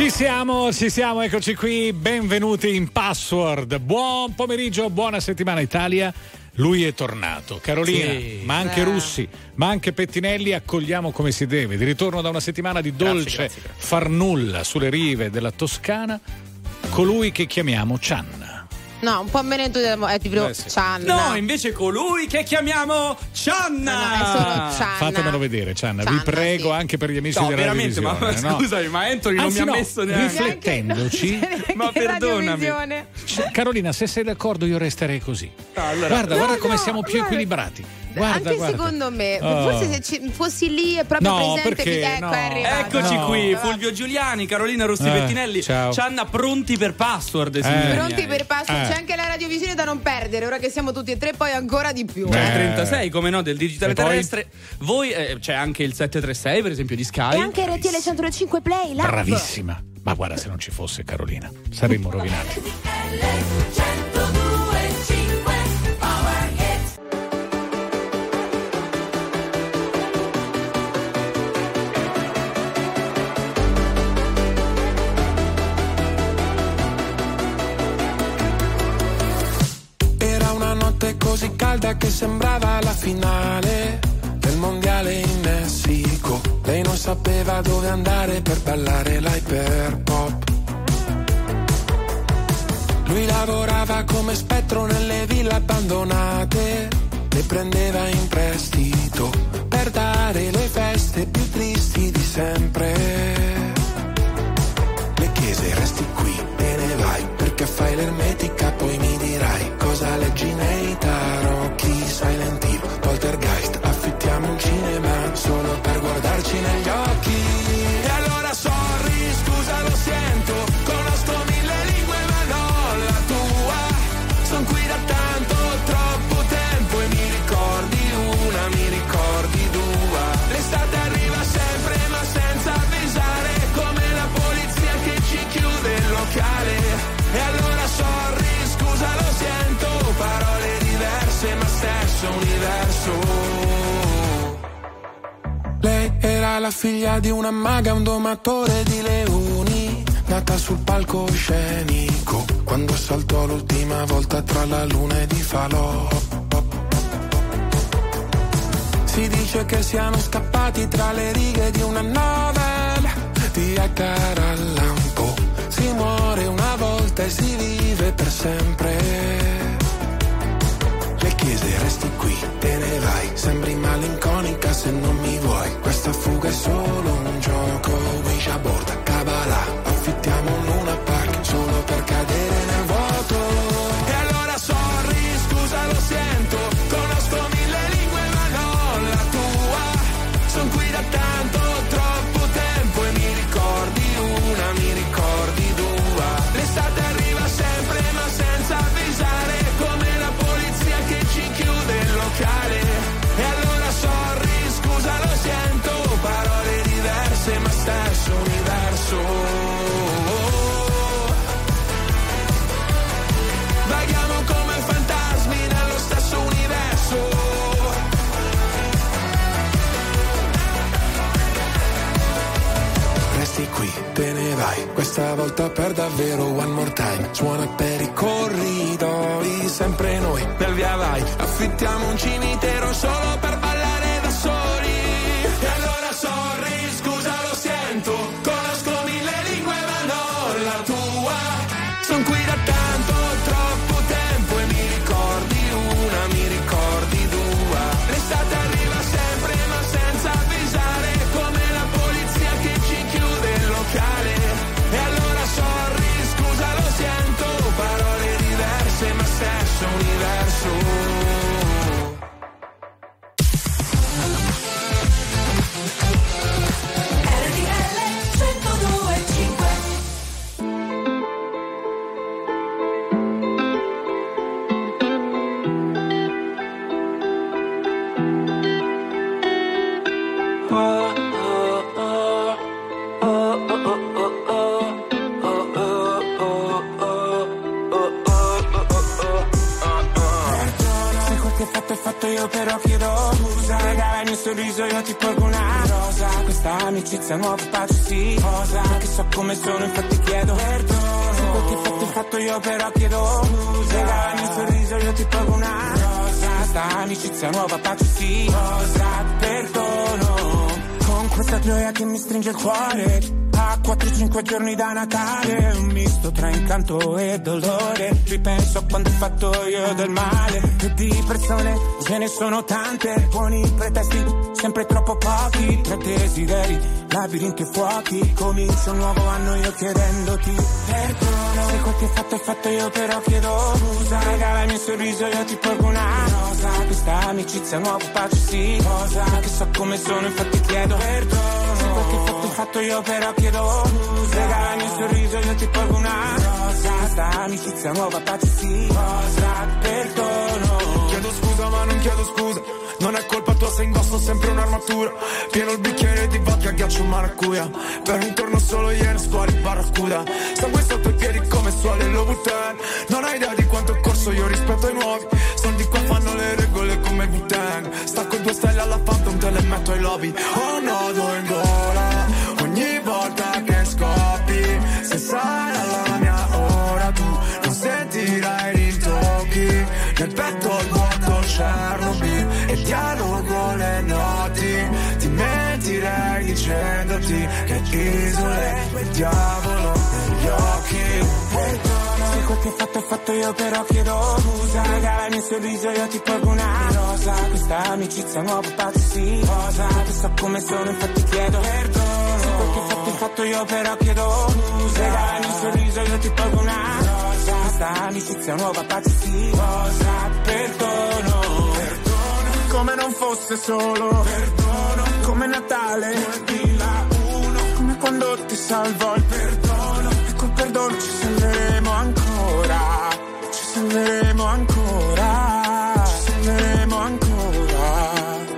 Ci siamo, eccoci qui, benvenuti in Password. Buon pomeriggio, buona settimana Italia. Lui è tornato, Carolina, sì, ma anche Russi, ma anche Pettinelli, accogliamo come si deve. Di ritorno da una settimana di dolce grazie. Far nulla sulle rive della Toscana, colui che chiamiamo Cianna. No, un po' meno è tipo Cianna. No, invece colui che chiamiamo Cianna. No, è solo Cianna. Fatemelo vedere, Cianna, vi prego, sì. Anche per gli amici della veramente, radiovisione. Ma scusami, ma Anthony non mi ha messo neanche. Riflettendoci, ma perdonami. Carolina, se sei d'accordo io resterei così. Allora, guarda come siamo più equilibrati. Guarda. Secondo me, forse se fossi lì e proprio presente, è arrivato. Eccoci qui, Fulvio Giuliani, Carolina Rossi Pettinelli, Cianna pronti per Password. Pronti per Password, c'è anche la radiovisione da non perdere, ora che siamo tutti e tre, poi ancora di più. 36, come no, del digitale terrestre. Voi c'è anche il 736, per esempio, di Sky. E anche RTL 105 Play, l'app. Bravissima. Ma guarda, se non ci fosse Carolina, saremmo rovinati. Così calda che sembrava la finale del mondiale in Messico. Lei non sapeva dove andare per ballare l'hyperpop. Lui lavorava come spettro nelle ville abbandonate, le prendeva in prestito per dare le feste più tristi di sempre. Le chiese resti qui, te ne vai, perché fai l'ermetica, poi mi dirai cosa leggi nei tarocchi, Silent Hill, Poltergeist, affittiamo un cinema solo per guardarci negli occhi. E allora sorry, scusa lo sento, conosco 1000 lingue ma non la tua, son qui da tanto, troppo tempo e mi ricordi una, mi ricordi due, l'estate arriva sempre ma senza avvisare, come la polizia che ci chiude il locale. E allora sorry, scusa lo sento, parole diverse ma stesso universo. Lei era la figlia di una maga, un domatore di leoni, nata sul palcoscenico quando saltò l'ultima volta tra la luna ed i falò. Si dice che siano scappati tra le righe di una novella di Edgar Allan Poe. Si muore una volta e si vive per sempre. Le chiese resti qui, te ne vai, sembri malinconica se non mi vuoi. Questa fuga è solo un gioco, Ouija board, Kabbalah, affittiamo un Luna Park solo per cadere nel vuoto. E allora sorry, scusa lo sento, conosco 1000 lingue ma non la tua, son qui da tanto, troppo tempo e mi ricordi una, mi ricordi due, l'estate arriva sempre ma senza avvisare, come la polizia che ci chiude il locale. E allora sorry, scusa lo sento, parole diverse ma stesso universo. Vaghiamo come fantasmi nello stesso universo. Resti qui, te ne vai, questa volta per davvero, one more time. Suona per i corridoi, sempre noi nel via vai, affittiamo un cimitero solo per ballare da soli. E allora sorry, scusa lo sento, conosco 1000 lingue ma non la tua, son qui da tanto, troppo tempo e mi ricordi una, mi ricordi due, l'estate arriva sempre ma senza avvisare, come la polizia che ci chiude il locale. E allora sorry, scusa lo sento, parole diverse ma stesso universo. il mio sorriso io ti porgo una rosa. Questa amicizia nuova pace sì, cosa che so come sono infatti chiedo perdono. Se quel che fatto è fatto io però chiedo scusa. Regala il mio sorriso io ti porgo una rosa. Questa amicizia nuova pace sì, cosa perdono. Con questa gioia che mi stringe il cuore. A 4-5 giorni da Natale, un misto tra incanto e dolore. Ripenso a quando ho fatto io del male. E di persone ce ne sono tante. Buoni pretesti, sempre troppo pochi. Tra desideri, labirinti e fuochi. Comincio un nuovo anno io chiedendoti perdono. Se quel che fatto è fatto io però chiedo scusa. Regala il mio sorriso io ti porgo una rosa. Questa amicizia nuova pace sì, cosa che so come sono infatti chiedo perdono. Se quel che fatto è fatto io però chiedo scusa. Regala il mio sorriso io ti porgo una rosa. Questa amicizia nuova pace sì, cosa perdono. Chiedo scusa ma non chiedo scusa. Non è colpa tua se indosso sempre un'armatura. Pieno il bicchiere di vodka, ghiaccio maracuja. Per intorno solo ieri squali barracuda. Sangue sotto i piedi come suole e Louboutin. Non hai idea di quanto ho corso io rispetto ai nuovi. Soldi qua fanno le regole come Wu-Tang. Stacco 2 stelle alla Phantom, te le metto ai lobby. Ho un nodo in gola ogni volta che scoppi. Se sarai la mia ora tu non sentirai rintocchi. Nel petto il vuoto Chernobyl e dialogo le noti. Ti mentirei dicendoti che isole quel diavolo negli occhi. Perdono, se quel che fatto è fatto io però chiedo scusa. Regala il mio sorriso io ti porgo una rosa. Questa amicizia nuova pace sì, cosa che so come sono infatti chiedo perdono. Se quel che fatto è fatto io però chiedo scusa. Regala il mio sorriso io ti porgo una rosa. Questa amicizia nuova pace sì, cosa perdono. Come non fosse solo perdono, come Natale 2001, come quando ti salvo il perdono. E col perdono ci salveremo ancora, ci salveremo ancora, ci salveremo ancora.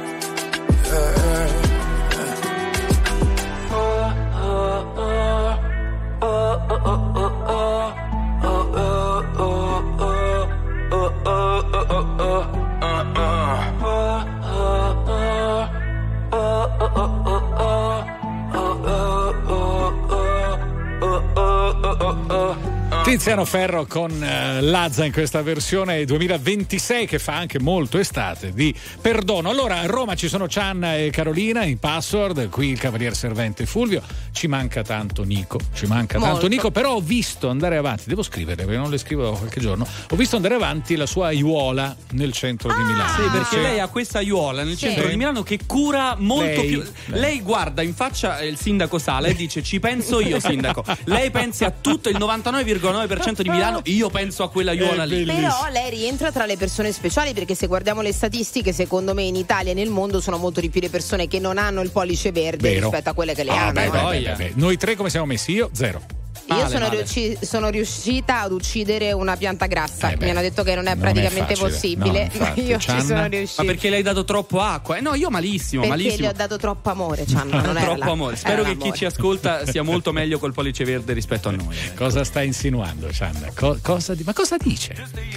Tiziano Ferro con Lazza in questa versione 2026 che fa anche molto estate di perdono. Allora a Roma ci sono Cianna e Carolina in Password, qui il cavalier servente Fulvio, ci manca tanto Nico, però ho visto andare avanti, devo scrivere perché non le scrivo da qualche giorno, ho visto andare avanti la sua aiuola nel centro di Milano. Sì, perché lei ha questa aiuola nel centro di Milano che cura molto più. Lei guarda in faccia il sindaco Sala e dice ci penso io sindaco. Lei pensi a tutto il 99,9% di Milano, io penso a quella aiuola lì. Però lei rientra tra le persone speciali, perché se guardiamo le statistiche, secondo me in Italia e nel mondo sono molto di più le persone che non hanno il pollice verde rispetto a quelle che le hanno. Noi tre come siamo messi? Io zero. Sono riuscita ad uccidere una pianta grassa. Mi hanno detto che non è praticamente possibile. Infatti, io ci sono riuscita. Ma perché le hai dato troppo acqua? No, io malissimo. Perché le ho dato troppo amore. Troppo amore. Spero che chi ci ascolta sia molto meglio col pollice verde rispetto a noi. Cosa sta insinuando, Cianna? Ma cosa dice?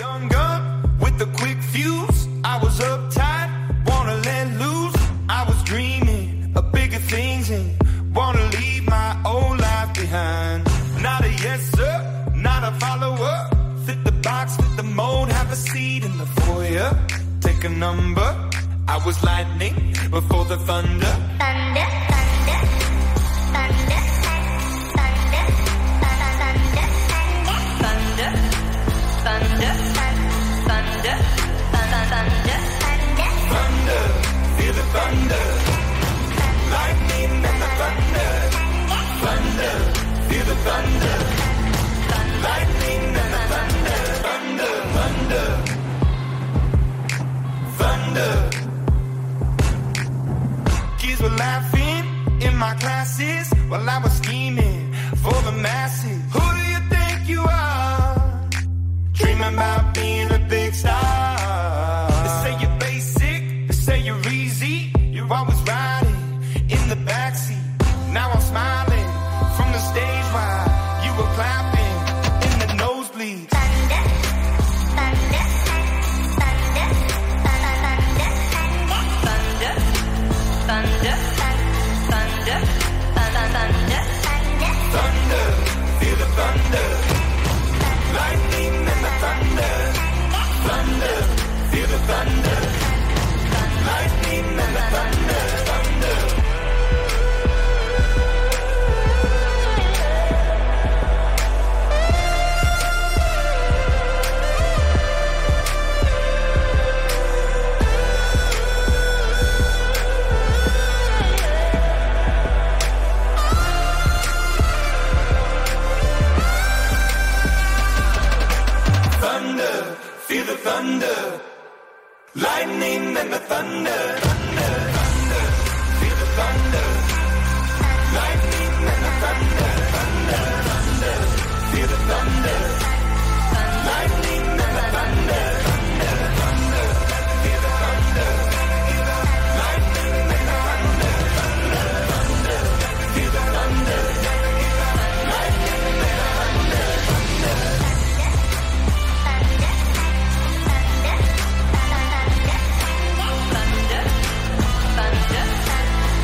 Not a yes sir, not a follower. Fit the box, fit the mold, have a seat in the foyer. Take a number. I was lightning before the thunder. Thunder, thunder, thunder, thunder, thunder, thunder, thunder, thunder, thunder, thunder, feel the thunder. Lightning and the thunder. Thunder. Feel the thunder, lightning and the thunder, thunder. Kids were laughing in my classes while I was scheming for the masses. Who do you think you are? Dreaming about being a big star. They say you're basic, they say you're easy. You're always riding in the backseat. Now I'm smiling from the stage while you were clapping in the nosebleeds. Thunder, thunder, thunder, thunder, thunder, thunder,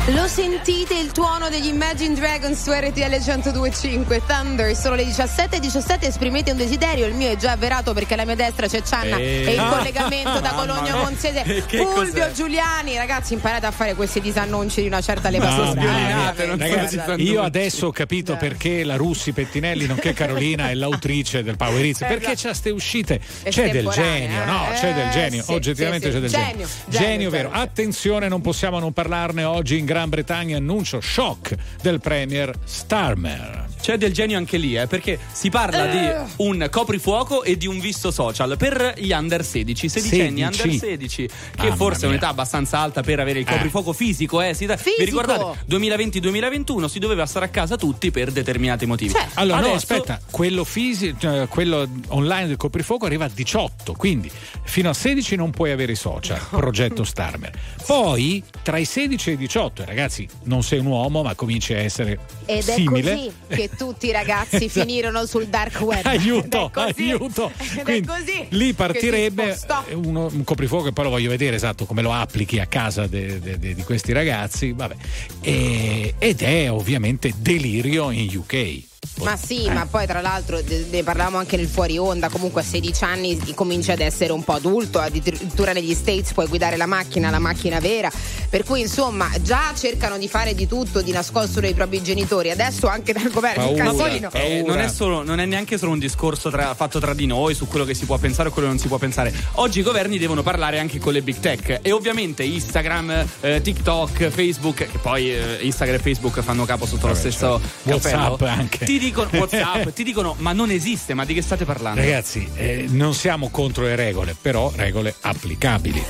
Lo sentite il tuono degli Imagine Dragons su RTL 102.5 Thunder, sono le 17:17, esprimete un desiderio, il mio è già avverato perché alla mia destra c'è Cianna e il collegamento da Cologno Monzese, Fulvio Giuliani. Ragazzi, imparate a fare questi disannunci di una certa levatura. Ragazzi, io adesso ho capito perché la Russi Pettinelli, nonché Carolina, è l'autrice del Power Hits, perché c'ha ste uscite, c'è del genio, no? C'è del genio, oggettivamente c'è del genio, vero. Attenzione, non possiamo non parlarne oggi. In Gran Bretagna annuncio shock del premier Starmer. C'è del genio anche lì, perché si parla di un coprifuoco e di un visto social per gli under 16 under 16, che forse è un'età abbastanza alta per avere il coprifuoco fisico. Vi ricordate? 2020-2021 si doveva stare a casa tutti per determinati motivi. Allora, adesso... no, aspetta, quello quello online del coprifuoco arriva a 18, quindi fino a 16 non puoi avere i social. Progetto Starmer. Poi tra i 16 e i 18, ragazzi, non sei un uomo, ma cominci a essere simile. Ed è così che tutti i ragazzi finirono sul dark web. Aiuto. Quindi così lì partirebbe un coprifuoco, e poi lo voglio vedere esatto come lo applichi a casa di questi ragazzi. Vabbè. Ed è ovviamente delirio in UK. Ma sì, ma poi tra l'altro ne parlavamo anche nel fuori onda, comunque a 16 anni cominci ad essere un po' adulto, addirittura negli States puoi guidare la macchina vera, per cui insomma già cercano di fare di tutto di nascosto dai propri genitori, adesso anche dal governo. Non è neanche solo un discorso fatto tra di noi su quello che si può pensare o quello che non si può pensare. Oggi i governi devono parlare anche con le big tech e ovviamente Instagram, TikTok, Facebook, che poi Instagram e Facebook fanno capo sotto lo stesso cappello. WhatsApp anche. WhatsApp ti dicono ma non esiste, ma di che state parlando? Ragazzi, non siamo contro le regole, però regole applicabili.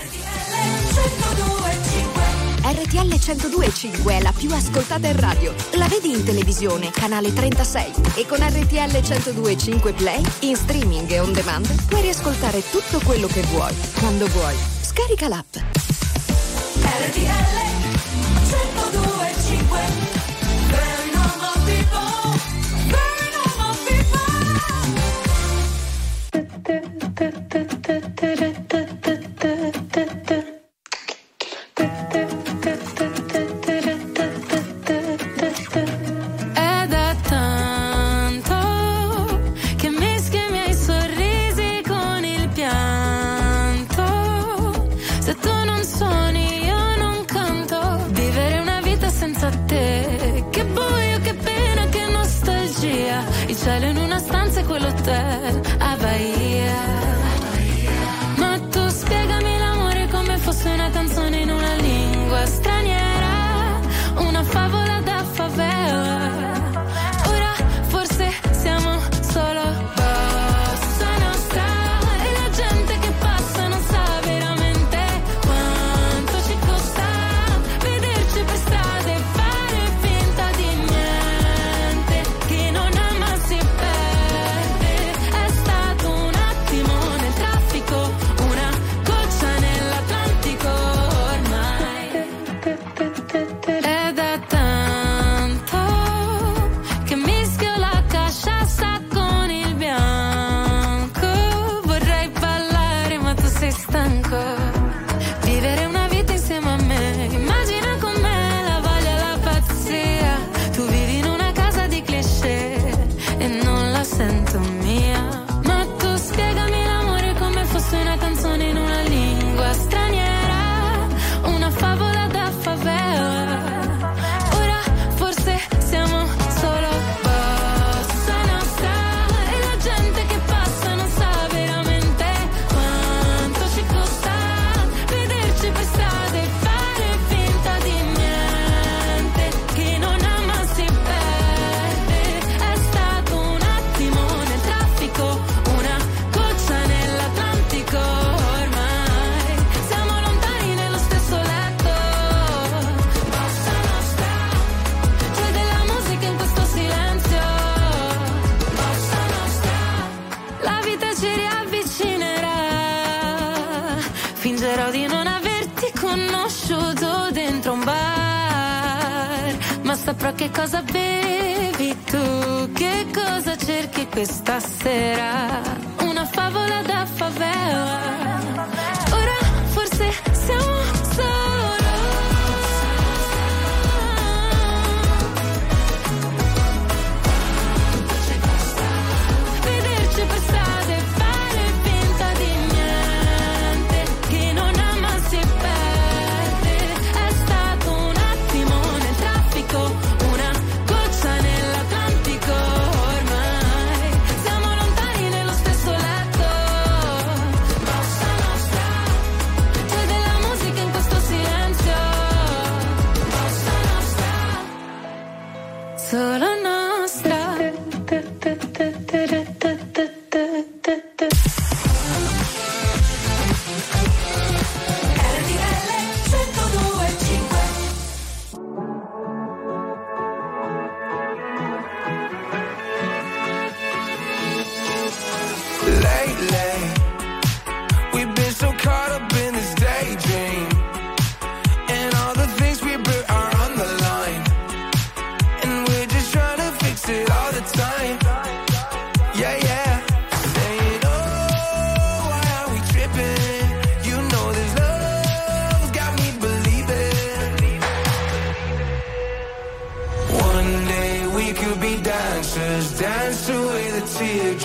RTL 102.5 è la più ascoltata in radio. La vedi in televisione, canale 36, e con RTL 102.5 Play in streaming e on demand puoi riascoltare tutto quello che vuoi, quando vuoi. Scarica l'app. RTL 102.5. È da tanto che mischi i miei sorrisi con il pianto. Se tu non suoni io non canto. Vivere una vita senza te, che buio, che pena, che nostalgia. Il cielo in una stanza e quell'hotel a Bahia. Ma tu spiegami l'amore come fosse una canzone in una lingua straniera, una favola da favela. Ora forse siamo solo bossa nostra e la gente che passa non sa veramente quanto ci costa vederci per strada e fare finta di niente. Chi non ama si perde. È stato un attimo nel traffico, una goccia nell'Atlantico ormai. È da tanto che mischio la casciassa con il bianco. Vorrei ballare ma tu sei stanco. Vivere una vita insieme a me, immagina con me la voglia e la pazzia. Tu vivi in una casa di cliché e non la sento mia. Ma tu spiegami l'amore come fosse una canzone in una lingua straniera, una favola da favela. Ora forse siamo solo bossa nostra e la gente che passa non sa veramente quanto ci costa vederci per strada e fare finta di niente. Chi non ama si perde. È stato un attimo nel traffico, una goccia nell'Atlantico ormai. Siamo lontani nello stesso letto. Bossa nostra, c'è della musica in questo silenzio. Bossa nostra, la vita ci riavvicinerà. Fingerò di non averti conosciuto dentro un bar, ma saprò che cosa bevi tu, che cosa cerchi questa sera. Una favola da favela. Ora forse siamo solo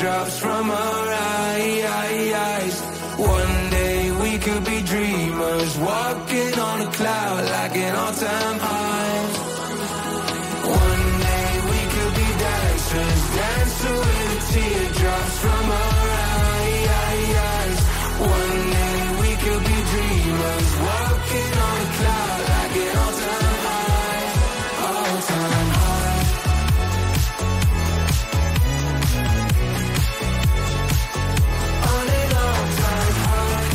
teardrops from our eyes. One day we could be dreamers, walking on a cloud like an all-time high. One day we could be dancers, dancing with the teardrops from our eyes. One day we could be dreamers, walking on a cloud like an all-time high, all-time high. On an all-time high.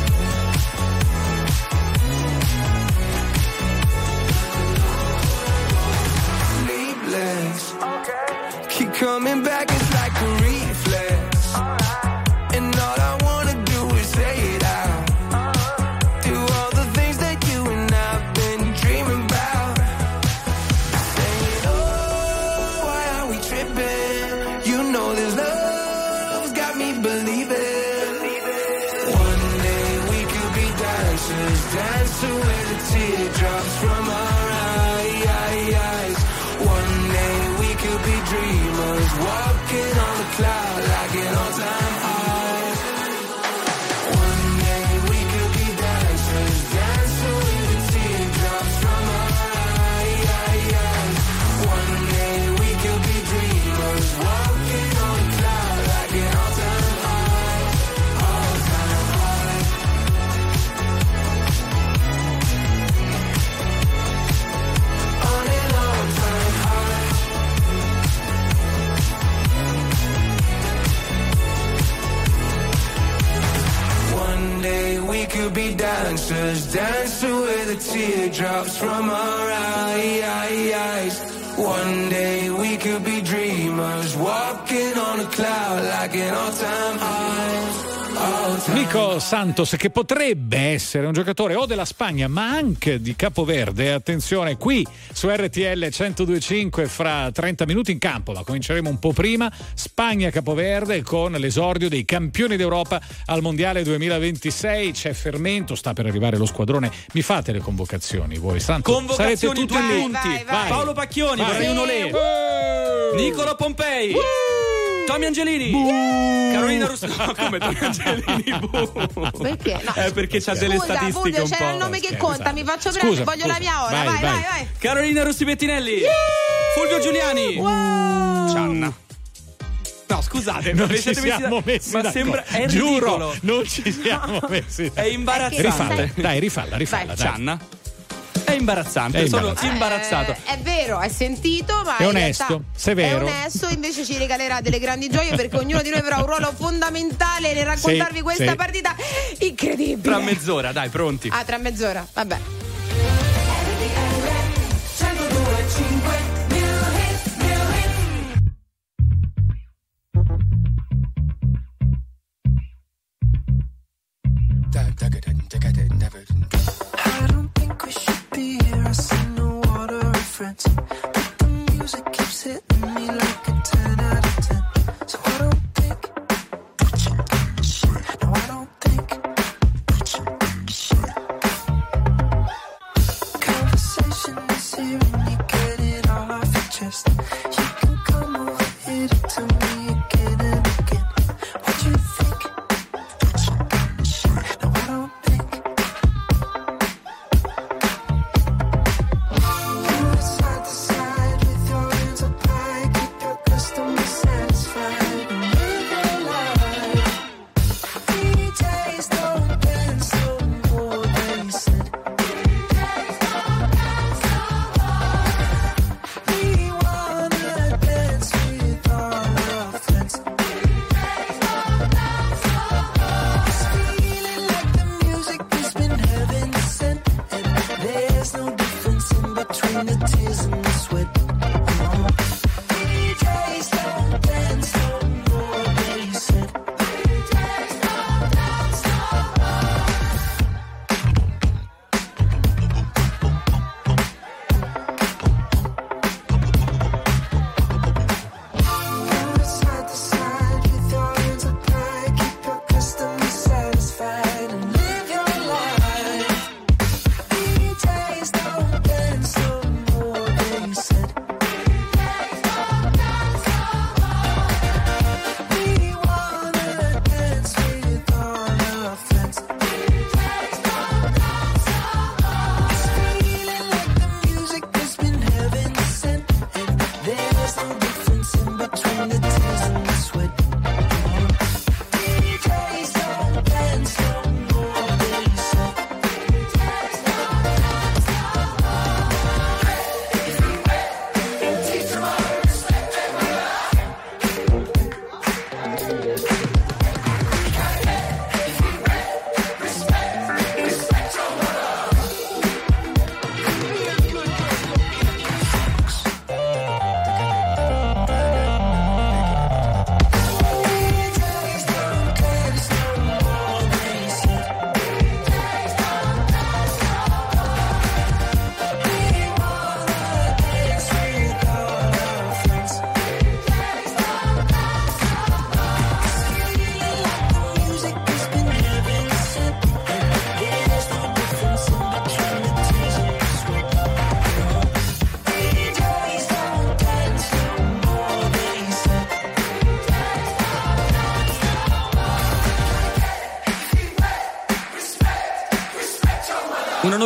Sleepless, keep coming back, it's like a reflex. And all I wanna do is say it out. Do all the things that you and I've been dreaming about. Saying, oh, why are we tripping? You know this love's got me believing. One day we could be dancers, dancing with the teardrops from our eyes. One day we could be dreamers, walking on the cloud like an all-time high. One day we could be dancers, dancing with the teardrops from our eyes. One day we could be dreamers, walking on the cloud like an all-time high, all-time high. On an all-time high. One day we could be dancers, dancing with the teardrops from our eyes. One day we could be dreamers, walking on a cloud like an all-time high. Nico Santos, che potrebbe essere un giocatore o della Spagna ma anche di Capoverde. Attenzione, qui su RTL 102.5 fra 30 minuti in campo, ma cominceremo un po' prima. Spagna-Capoverde con l'esordio dei campioni d'Europa al Mondiale 2026. C'è fermento, sta per arrivare lo squadrone. Mi fate le convocazioni voi, Santos? Convocazioni, tutti due lì. punti. Vai. Paolo Pacchioni, vorrei un olè. Nicolo Pompei. Tommy Angelini. Carolina Russo. No, come Tommy Angelini? Perché? No. Perché c'ha delle statistiche Fulvio, un c'era po'. il nome che conta, mi faccio prendere, Scusa, voglio la mia ora. vai. Vai. Carolina Rossi Pettinelli. Fulvio Giuliani. Cianna. No, scusate, Non ci siamo messi ma d'accordo. sembra è Giuro, ridicolo. non ci siamo messi d'accordo. È imbarazzante. Rifalla. Dai. Cianna. È imbarazzante, È sono imbarazzante. imbarazzato. È vero, è sentito, ma È in onesto, realtà severo. È onesto, invece ci regalerà delle grandi gioie perché ognuno di noi avrà un ruolo fondamentale nel raccontarvi questa partita incredibile. Tra mezz'ora, dai, pronti. Tra mezz'ora, vabbè. I don't think we should be here. I see no water reference, but the music keeps hitting me like a 10 out of 10. So I don't think. No, I don't think. Conversation is here and you get it all off your chest. You can come over here to tell me again and again what you think. No, I don't think. Side to side with your hands up high, keep your customer satisfied and live your life. DJs don't dance no more, they said.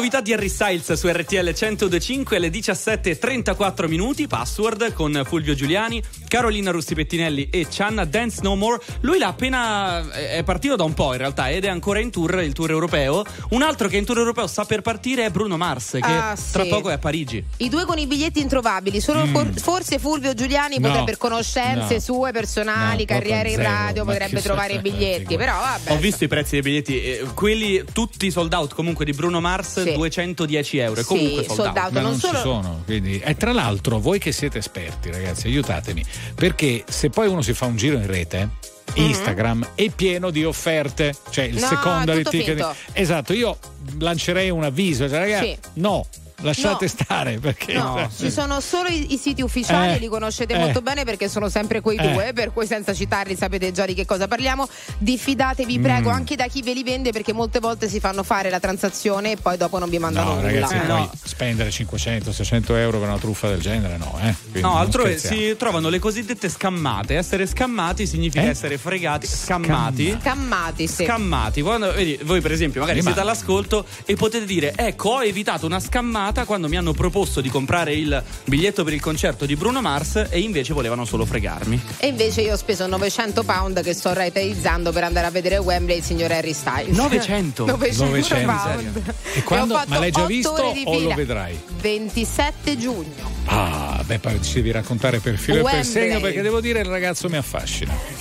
Novità di Harry Styles su RTL 102.5 alle 17:34 minuti. Password con Fulvio Giuliani, Carolina Russi Pettinelli e Channa, Dance No More. Lui l'ha appena è partito da un po' in realtà ed è ancora in tour, il tour europeo. Un altro che in tour europeo sta per partire è Bruno Mars, che tra poco è a Parigi. I due con i biglietti introvabili. Solo forse Fulvio Giuliani potrebbe, per conoscenze sue personali, carriere in radio, potrebbe trovare i biglietti. Però vabbè. Ho visto i prezzi dei biglietti, quelli tutti sold out comunque di Bruno Mars, 210 euro. Comunque sold out. Ma non ci sono, quindi. E tra l'altro, voi che siete esperti, ragazzi, aiutatemi, perché se poi uno si fa un giro in rete, Instagram è pieno di offerte, cioè il secondary ticket. Esatto, io lancerei un avviso, cioè, ragazzi, lasciate stare, perché ci sono solo i siti ufficiali, li conoscete molto bene perché sono sempre quei due, per cui senza citarli sapete già di che cosa parliamo. Diffidatevi, prego, anche da chi ve li vende, perché molte volte si fanno fare la transazione e poi dopo non vi mandano nulla. Ragazzi, poi spendere 500-600 euro per una truffa del genere, altro si trovano le cosiddette scammate. Essere scammati significa essere fregati. Scammati, quando vedi, voi per esempio magari siete all'ascolto e potete dire: ecco, ho evitato una scammata quando mi hanno proposto di comprare il biglietto per il concerto di Bruno Mars e invece volevano solo fregarmi. E invece io ho speso £900 che sto rateizzando per andare a vedere Wembley il signor Harry Styles. 900 pound. E quando? Ma l'hai già visto o lo vedrai? 27 giugno. Poi ci devi raccontare per filo e per segno, perché devo dire il ragazzo mi affascina.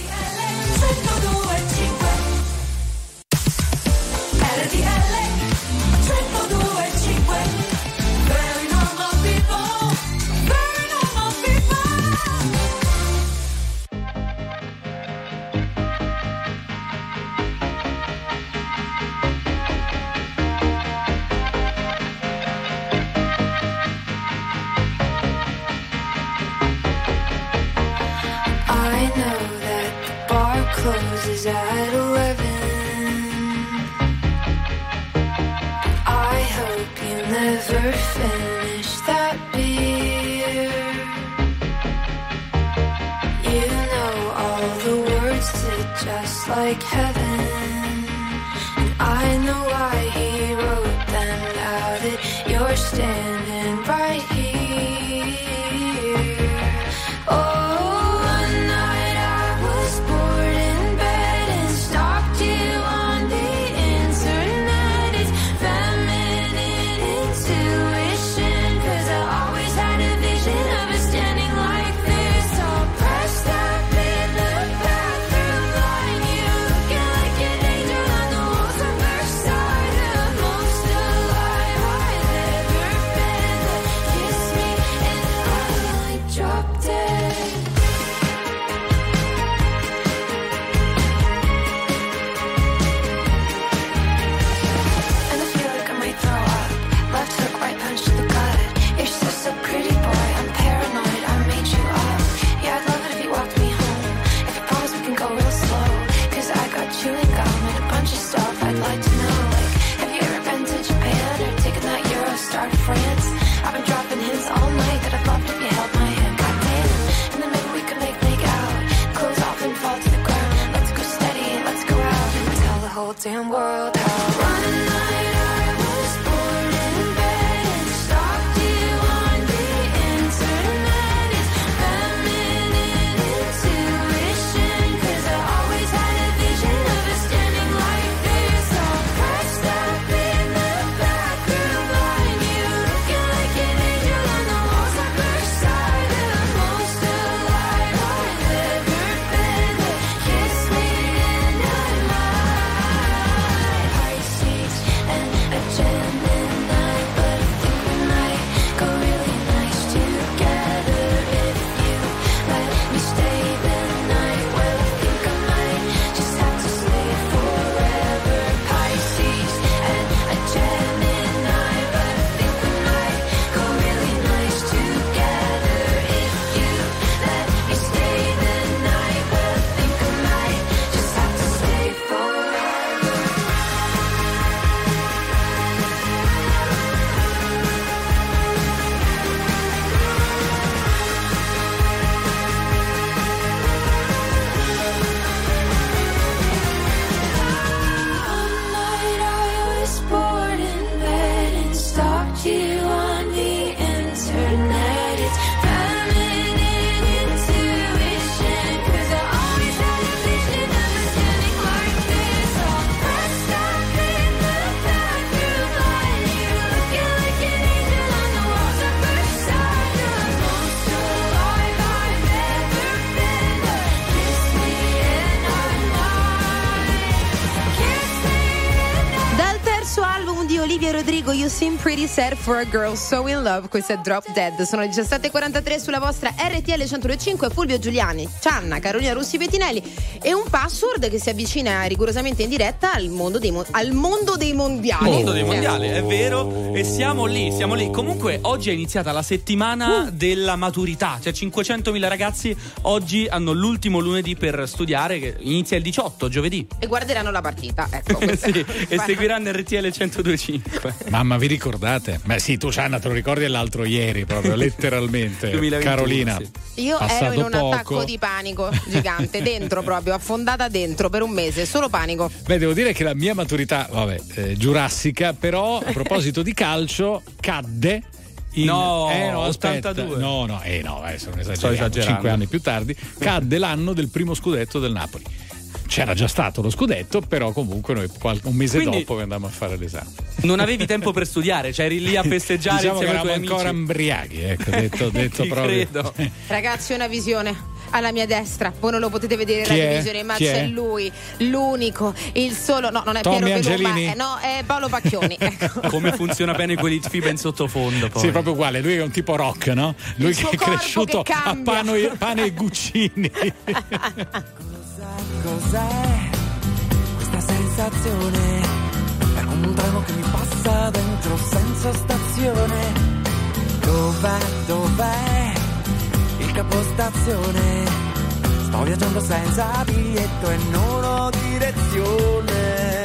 Closes at 11. I hope you never finish that beer. You know all the words to Just Like Heaven, and I know why he wrote them. Now that you're standing right here. Damn world, how one night I was born in bed and stalked you on the internet. It's feminine intuition, 'cause I always had a vision of us standing like this, all pressed up in the bathroom, lying you looking like an angel on the walls at first sight. The most alive I've ever been. Kiss me and I might. You Seem Pretty Sad for a Girl So in Love. Questo è Drop Dead. Sono le 17:43 sulla vostra RTL 102.5. Fulvio Giuliani, Cianna, Carolina Russi Pettinelli e un Password che si avvicina rigorosamente in diretta al mondo dei mondiali. Mondo dei mondiali, è vero, e siamo lì. Comunque oggi è iniziata la settimana della maturità, cioè 500.000 ragazzi oggi hanno l'ultimo lunedì per studiare, che inizia il 18, giovedì. E guarderanno la partita, ecco. Sì, e seguiranno RTL 102.5. Mamma, vi ricordate? Beh sì, tu Cianna te lo ricordi, è l'altro ieri proprio, letteralmente. 2021, Carolina. sì. Io ero in un poco. attacco di panico gigante, dentro proprio, affondata dentro per un mese, solo panico. Beh, devo dire che la mia maturità, giurassica, però a proposito di calcio, cadde. No, 82. No, sono esagerato. 5 anni più tardi, cadde l'anno del primo scudetto del Napoli. C'era già stato lo scudetto, però comunque noi un mese dopo andammo a fare l'esame. Non avevi tempo per studiare, cioè eri lì a festeggiare diciamo insieme che ai tuoi eravamo amici. ancora embriaghi, ecco, detto Ti proprio. credo. Ragazzi, una visione alla mia destra, voi non lo potete vedere in Chi è? radiovisione, ma Chi c'è è? lui, l'unico, il solo, no, non è Tommy Piero Pelù, Angelini? no, è Paolo Pacchioni. Ecco. Come funziona bene quell'ITFIBA in sottofondo poi. Sì, proprio uguale, lui è un tipo rock, no? Lui Il suo che è corpo cresciuto che a cambia. pane e Guccini. Cos'è questa sensazione? È come un treno che mi passa dentro senza stazione. Dov'è il capostazione? Sto viaggiando senza biglietto e non ho direzione.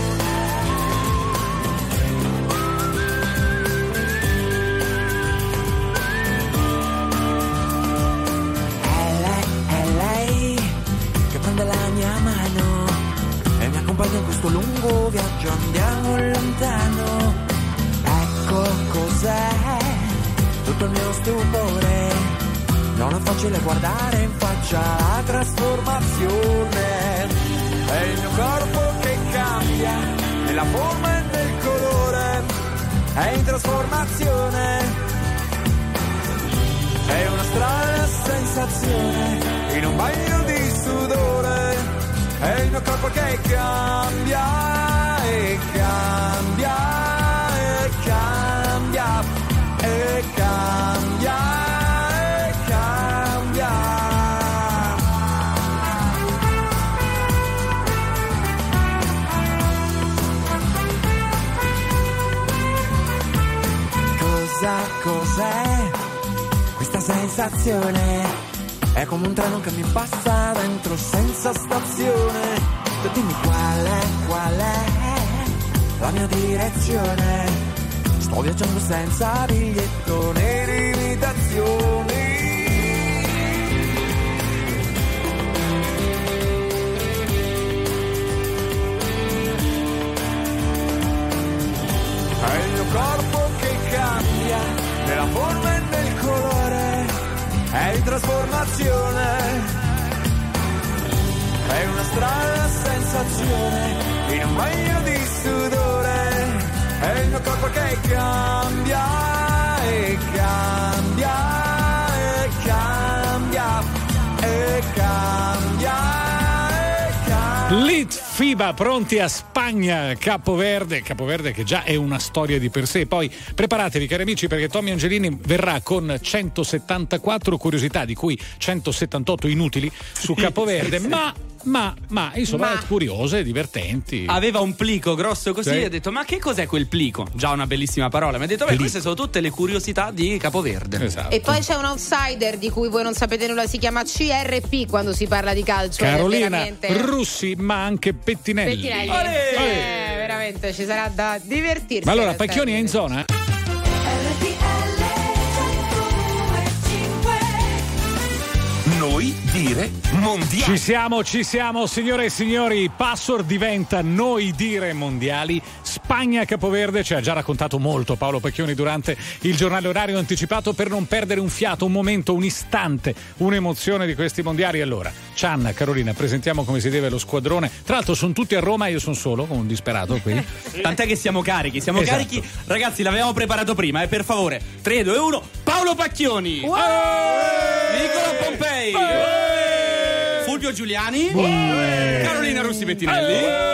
È lei che prende la mia mano e mi accompagna in questo lungo viaggio, andiamo lontano. Ecco cos'è tutto il mio stupore, non è facile guardare in faccia la trasformazione. È il mio corpo che cambia nella forma e nel colore, è in trasformazione. È una strana sensazione in un bagno di sudore, è il mio corpo che cambia e cambia e cambia e cambia e cambia. Cos'è questa sensazione? È come un treno che mi passa dentro senza stazione. Tu dimmi qual è la mia direzione. Sto viaggiando senza biglietto né limitazioni. È il mio corpo che cambia nella forma e nel colore, è in trasformazione. È una strana sensazione in un bagno di sudore, è il mio corpo che cambia e cambia e cambia e cambia. L'ITFIBA pronti a Spagna, Capoverde che già è una storia di per sé. Poi preparatevi cari amici, perché Tommy Angelini verrà con 174 curiosità, di cui 178 inutili su Capoverde, ma insomma curiose, divertenti. Aveva un plico grosso così e ha detto: ma che cos'è quel plico? Già una bellissima parola. Mi ha detto: beh, queste sono tutte le curiosità di Capoverde. Esatto. E poi c'è un outsider di cui voi non sapete nulla, si chiama CRP quando si parla di calcio. Carolina veramente... Russi, ma anche Pettinelli. Veramente ci sarà da divertirsi. Ma allora Pacchioni è in zona? Noi dire mondiali. Ci siamo, signore e signori. Password diventa Noi dire mondiali. Spagna Capoverde, ci ha già raccontato molto Paolo Pacchioni durante il giornale orario anticipato, per non perdere un fiato, un momento, un istante, un'emozione di questi mondiali. Allora, Cianna, Carolina, presentiamo come si deve lo squadrone. Tra l'altro sono tutti a Roma, io sono solo, come un disperato qui. Tant'è che siamo carichi, Esatto. carichi. Ragazzi, l'avevamo preparato prima, per favore. 3, 2, 1, Paolo Pacchioni. Nicola Pompei. Fulvio Giuliani. Carolina Russi Pettinelli.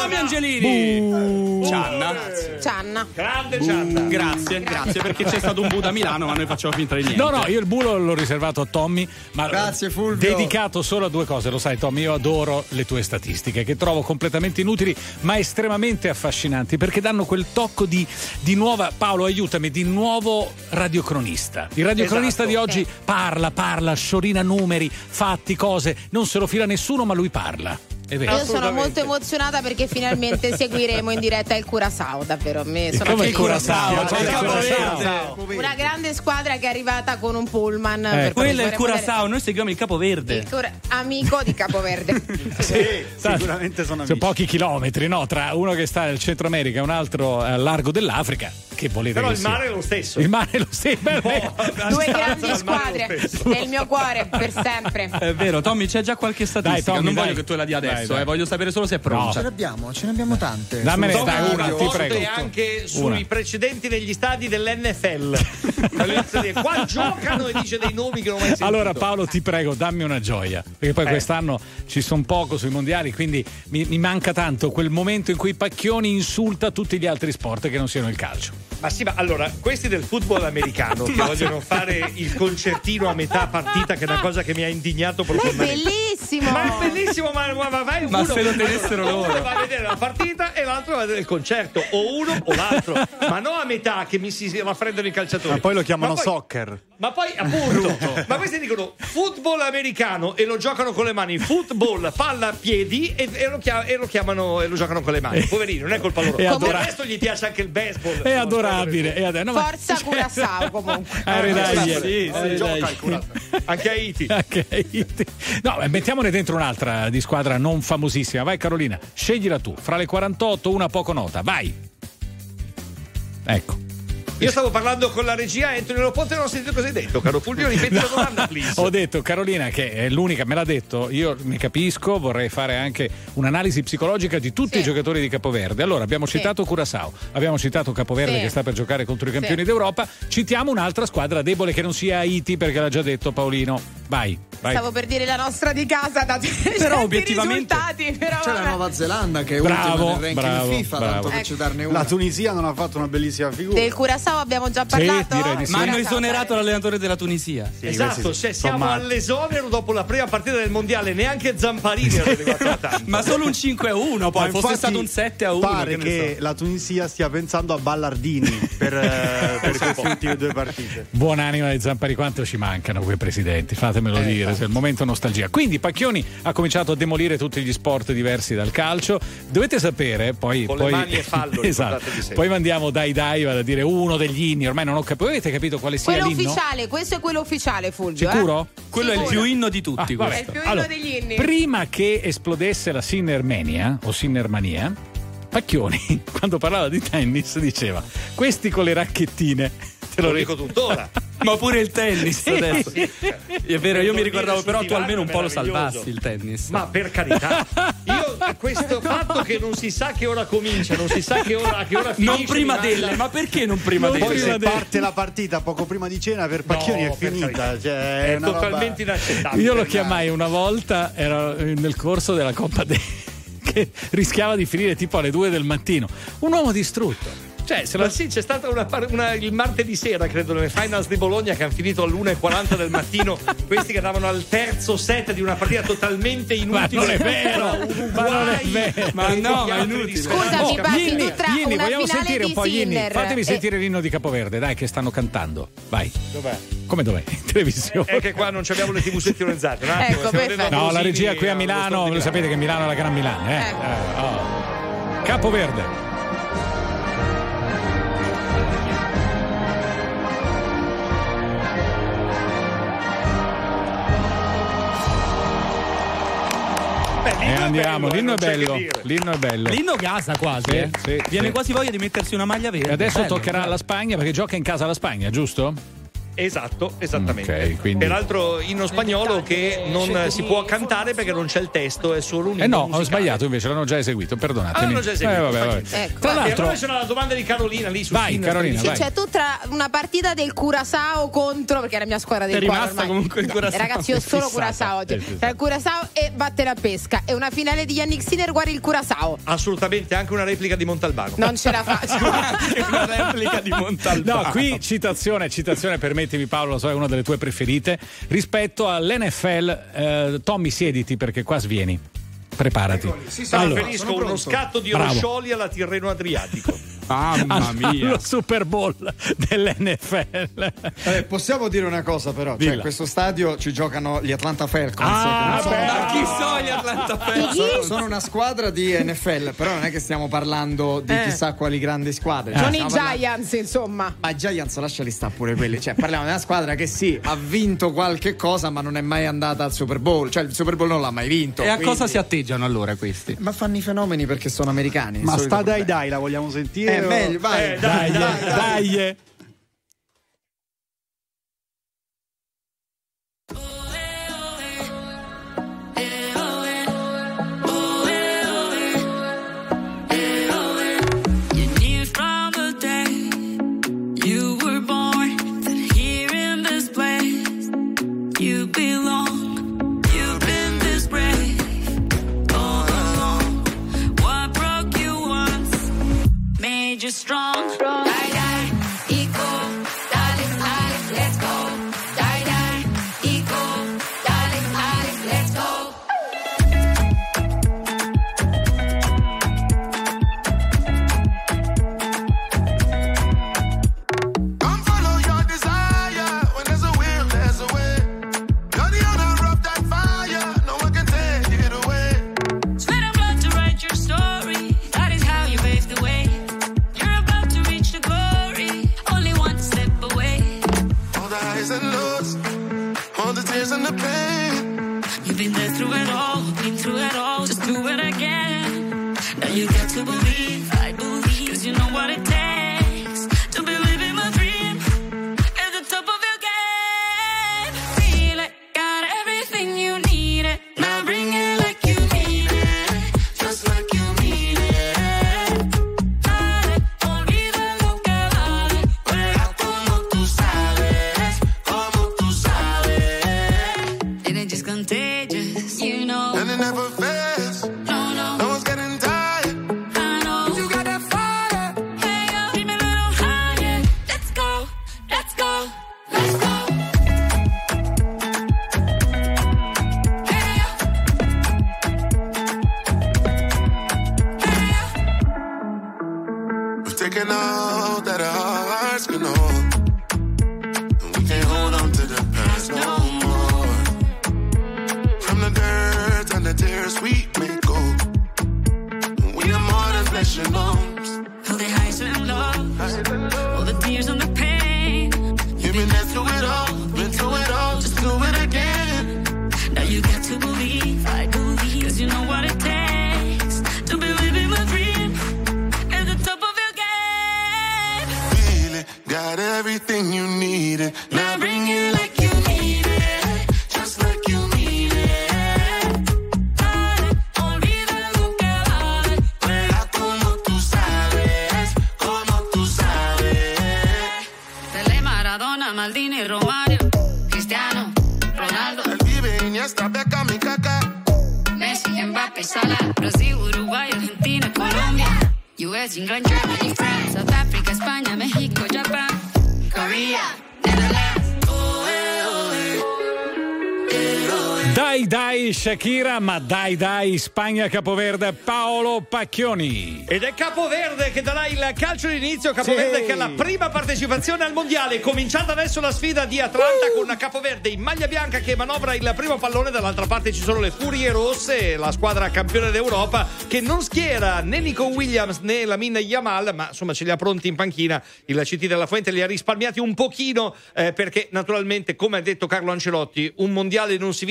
Tommy Angelini. Cianna. Grande Cianna. Grazie perché c'è stato un bu da Milano, ma noi facciamo finta di niente. No, io il bulo l'ho riservato a Tommy, ma grazie Fulvio. Dedicato solo a due cose, lo sai Tommy, io adoro le tue statistiche che trovo completamente inutili ma estremamente affascinanti perché danno quel tocco di nuova, Paolo aiutami, di nuovo radiocronista. Il radiocronista di oggi parla, sciorina numeri, fatti, cose, non se lo fila nessuno ma lui parla. Io sono molto emozionata perché finalmente seguiremo in diretta il Curaçao, davvero. Come il Curaçao? Una grande squadra che è arrivata con un pullman. Quello è il Curaçao, noi seguiamo il Capoverde. Amico di Capoverde. Sì, sicuramente sono amici. Pochi chilometri, no? Tra uno che sta nel Centro America e un altro al largo dell'Africa. Che volete però che il sia? mare è lo stesso. Il mare è lo stesso. Due grandi squadre nel mio cuore per sempre. È vero, Tommy, c'è già qualche statistica. Tommy, non voglio che tu la dia adesso, voglio sapere solo se è pronta. Ce ne abbiamo tante. Dammene una, ti prego. E anche sui precedenti degli stadi dell'NFL. Qua giocano e dice dei nomi che non ho mai sentito. Allora Paolo, ti prego, dammi una gioia. Perché poi quest'anno ci sono poco sui mondiali, quindi mi manca tanto quel momento in cui Pacchioni insulta tutti gli altri sport che non siano il calcio. Ma sì, ma allora, questi del football americano che vogliono fare il concertino a metà partita, che è una cosa che mi ha indignato profondamente. Ma è bellissimo! Ma è bellissimo, ma vai ma se lo tenessero loro. Uno va a vedere la partita e l'altro va a vedere il concerto, o uno o l'altro, ma no a metà che mi si raffreddano i calciatori. Ma poi lo chiamano soccer. Ma poi appunto, ma questi dicono football americano e lo giocano con le mani, football, palla a piedi e lo chiamano e lo giocano con le mani. Poverino, non è colpa loro. Come il resto gli piace anche il baseball. È adorabile. Forza Curaçao comunque. Anche Haiti. No, mettiamone dentro un'altra di squadra non famosissima. Vai Carolina, sceglila tu. Fra le 48 una poco nota. Vai. Ecco. Io stavo parlando con la regia, Antonio Loponte, non ho sentito cosa hai detto, caro Fulvio, ripeti la domanda, please. Ho detto, Carolina, che è l'unica, me l'ha detto, io ne capisco, vorrei fare anche un'analisi psicologica di tutti i giocatori di Capoverde. Allora, abbiamo citato Curaçao, abbiamo citato Capoverde che sta per giocare contro i campioni d'Europa, citiamo un'altra squadra debole che non sia Haiti, perché l'ha già detto Paolino. Vai. Stavo per dire la nostra di casa, da però obiettivamente risultati, però c'è la Nuova Zelanda che è ultima nel ranking FIFA, tanto per citarne una. La Tunisia non ha fatto una bellissima figura. Del Curaçao abbiamo già parlato? Ma hanno esonerato l'allenatore della Tunisia. Esatto, siamo all'esonero dopo la prima partita del mondiale, neanche Zamparini era arrivato a tanto. Ma solo un 5-1, poi fosse stato un 7-1. Pare che la Tunisia stia pensando a Ballardini per queste ultime due partite. Buonanima di Zampari, quanto ci mancano quei presidenti, fatemelo dire. Se è il momento nostalgia. Quindi Pacchioni ha cominciato a demolire tutti gli sport diversi dal calcio. Dovete sapere, poi le mani e fallo. Esatto. Poi mandiamo dai vado a dire uno degli inni. Ormai non ho capito. Avete capito quale sia quello l'inno? Ufficiale, questo è quello ufficiale, Fulvio. Sicuro? Quello Sicuro. è il più inno di tutti. È il più inno degli inni. Prima che esplodesse la Sinnermania o Sinnermania, Pacchioni, quando parlava di tennis, diceva: questi con le racchettine. Te lo dico tuttora. Ma pure il tennis adesso. È vero, io mi ricordavo, però tu almeno un po' lo salvassi il tennis. Ma per carità, io questo fatto che non si sa che ora comincia, non si sa che ora finisce. Non prima delle, ma perché non prima delle? Poi se parte la partita poco prima di cena per Pacchioni è finita. Cioè, è totalmente inaccettabile. Io lo chiamai una volta, era nel corso della Coppa che rischiava di finire tipo alle 2 del mattino. Un uomo distrutto. Cioè, sì, c'è stata il martedì sera, credo, nelle finals di Bologna che hanno finito all'1:40 del mattino. Questi che andavano al terzo set di una partita totalmente inutile. Ma non è vero! Ma non è vero! Ma no, ma è inutile. Scusami, Bacchi, tu tra Inni, una vogliamo finale sentire un po' gli inni? Sinner Fatemi sentire l'inno di Capoverde, dai, che stanno cantando. Vai. Dov'è? Come dov'è? In televisione. È che qua non abbiamo le TV sintonizzate. Ecco, perfetto. No, la regia qui a Milano, lo sapete che Milano è la Gran Milano, Capoverde. Andiamo, l'inno è bello. L'inno è bello. L'inno gasa quasi. Viene quasi voglia di mettersi una maglia verde. E adesso toccherà alla Spagna perché gioca in casa la Spagna, giusto? Esatto, esattamente. Okay, quindi... Peraltro inno spagnolo che non si può cantare perché non c'è il testo, è solo un inno no, musicale. Ho sbagliato, invece l'hanno già eseguito, perdonatemi. L'hanno già eseguito. Vabbè. Ecco. Tra l'altro, e allora c'era la domanda di Carolina lì su vai, Carolina, sì, vai. c'è tutta una partita del Curaçao contro, perché è la mia squadra del cuore ormai. Comunque il Curaçao. Ragazzi, io solo Curaçao oggi. Tra il Curaçao e Batte la Pesca. E una finale di Yannick Sinner, guarda il Curaçao. Assolutamente, anche una replica di Montalbano. Non ce la faccio. Anche una replica di Montalbano. No, qui citazione, permettimi Paolo, so è una delle tue preferite, rispetto all'NFL. Tommy, siediti perché qua svieni. Preparati. Preferisco uno scatto di Roscioli alla Tirreno Adriatico. Mamma mia. Lo Super Bowl dell'NFL. Possiamo dire una cosa però, cioè questo stadio ci giocano gli Atlanta Falcons. Chi sono gli Atlanta Falcons? Sono una squadra di NFL, però non è che stiamo parlando di chissà quali grandi squadre. Sono i Giants, insomma. Ma i Giants lasciali sta pure quelli, cioè parliamo di una squadra che sì, ha vinto qualche cosa, ma non è mai andata al Super Bowl, cioè il Super Bowl non l'ha mai vinto. E a cosa si atteggiano allora questi? Ma fanno i fenomeni perché sono americani. Ma sta dai, la vogliamo sentire? Meglio, vai. Dai. Just strong. Die, die, equal, darling, Alex, let's go. Die, die, equal, darling, Alex, let's go. Come follow your desire. When there's a will, there's a way. You're the owner of that fire. No one can take it away. Sweat and blood to write your story. That is how you pave the way. And lows, all the tears and the pain. You've been there through it all, been through it all. Just do it again. Now you got to believe, I believe, 'cause you know what it takes to believe in my dream. At the top of your game, feel it, got everything you need it. Now bring it like you mean it, just like you mean it. Dale, olvida lo que vale, juega como tú sabes. Contagious, you know. And it never fails. No. No one's getting tired. I know. You got that fire. Hey, yo, keep me a little higher. Let's go, let's go, let's go. Hey, yo. Hey, yo. We've taken all that our hearts can hold. And we can't hold on to the past no more. The dirt and the tears we may go. We are more than flesh and bones. All the highs and lows, all the tears and the pain. You've been there through it all, been through it all. Just do it again. Now you got to believe, I believe, 'cause you know what it takes to believe in my dream. At the top of your game, feel it, got everything you needed. Now bring it like you need it, just like you need it. Maldini, Romario, Cristiano, Ronaldo, El Vive, Iniesta, Beckham y Kaká, Messi, Mbappé, Salah, Brasil, Uruguay, Argentina, Colombia, US, England, Germany, France, South Africa, España, México, Japan, Korea, Netherlands. Dai Shakira, ma dai Spagna Capoverde, Paolo Pacchioni. Ed è Capoverde che darà il calcio d'inizio. Capoverde che ha la prima partecipazione al mondiale. Cominciata adesso la sfida di Atlanta con una Capoverde in maglia bianca che manovra il primo pallone. Dall'altra parte ci sono le Furie Rosse, la squadra campione d'Europa, che non schiera né Nico Williams né Lamine Yamal, ma insomma ce li ha pronti in panchina. Il CT della Fuente li ha risparmiati un pochino perché naturalmente, come ha detto Carlo Ancelotti, un mondiale non si vince alla prima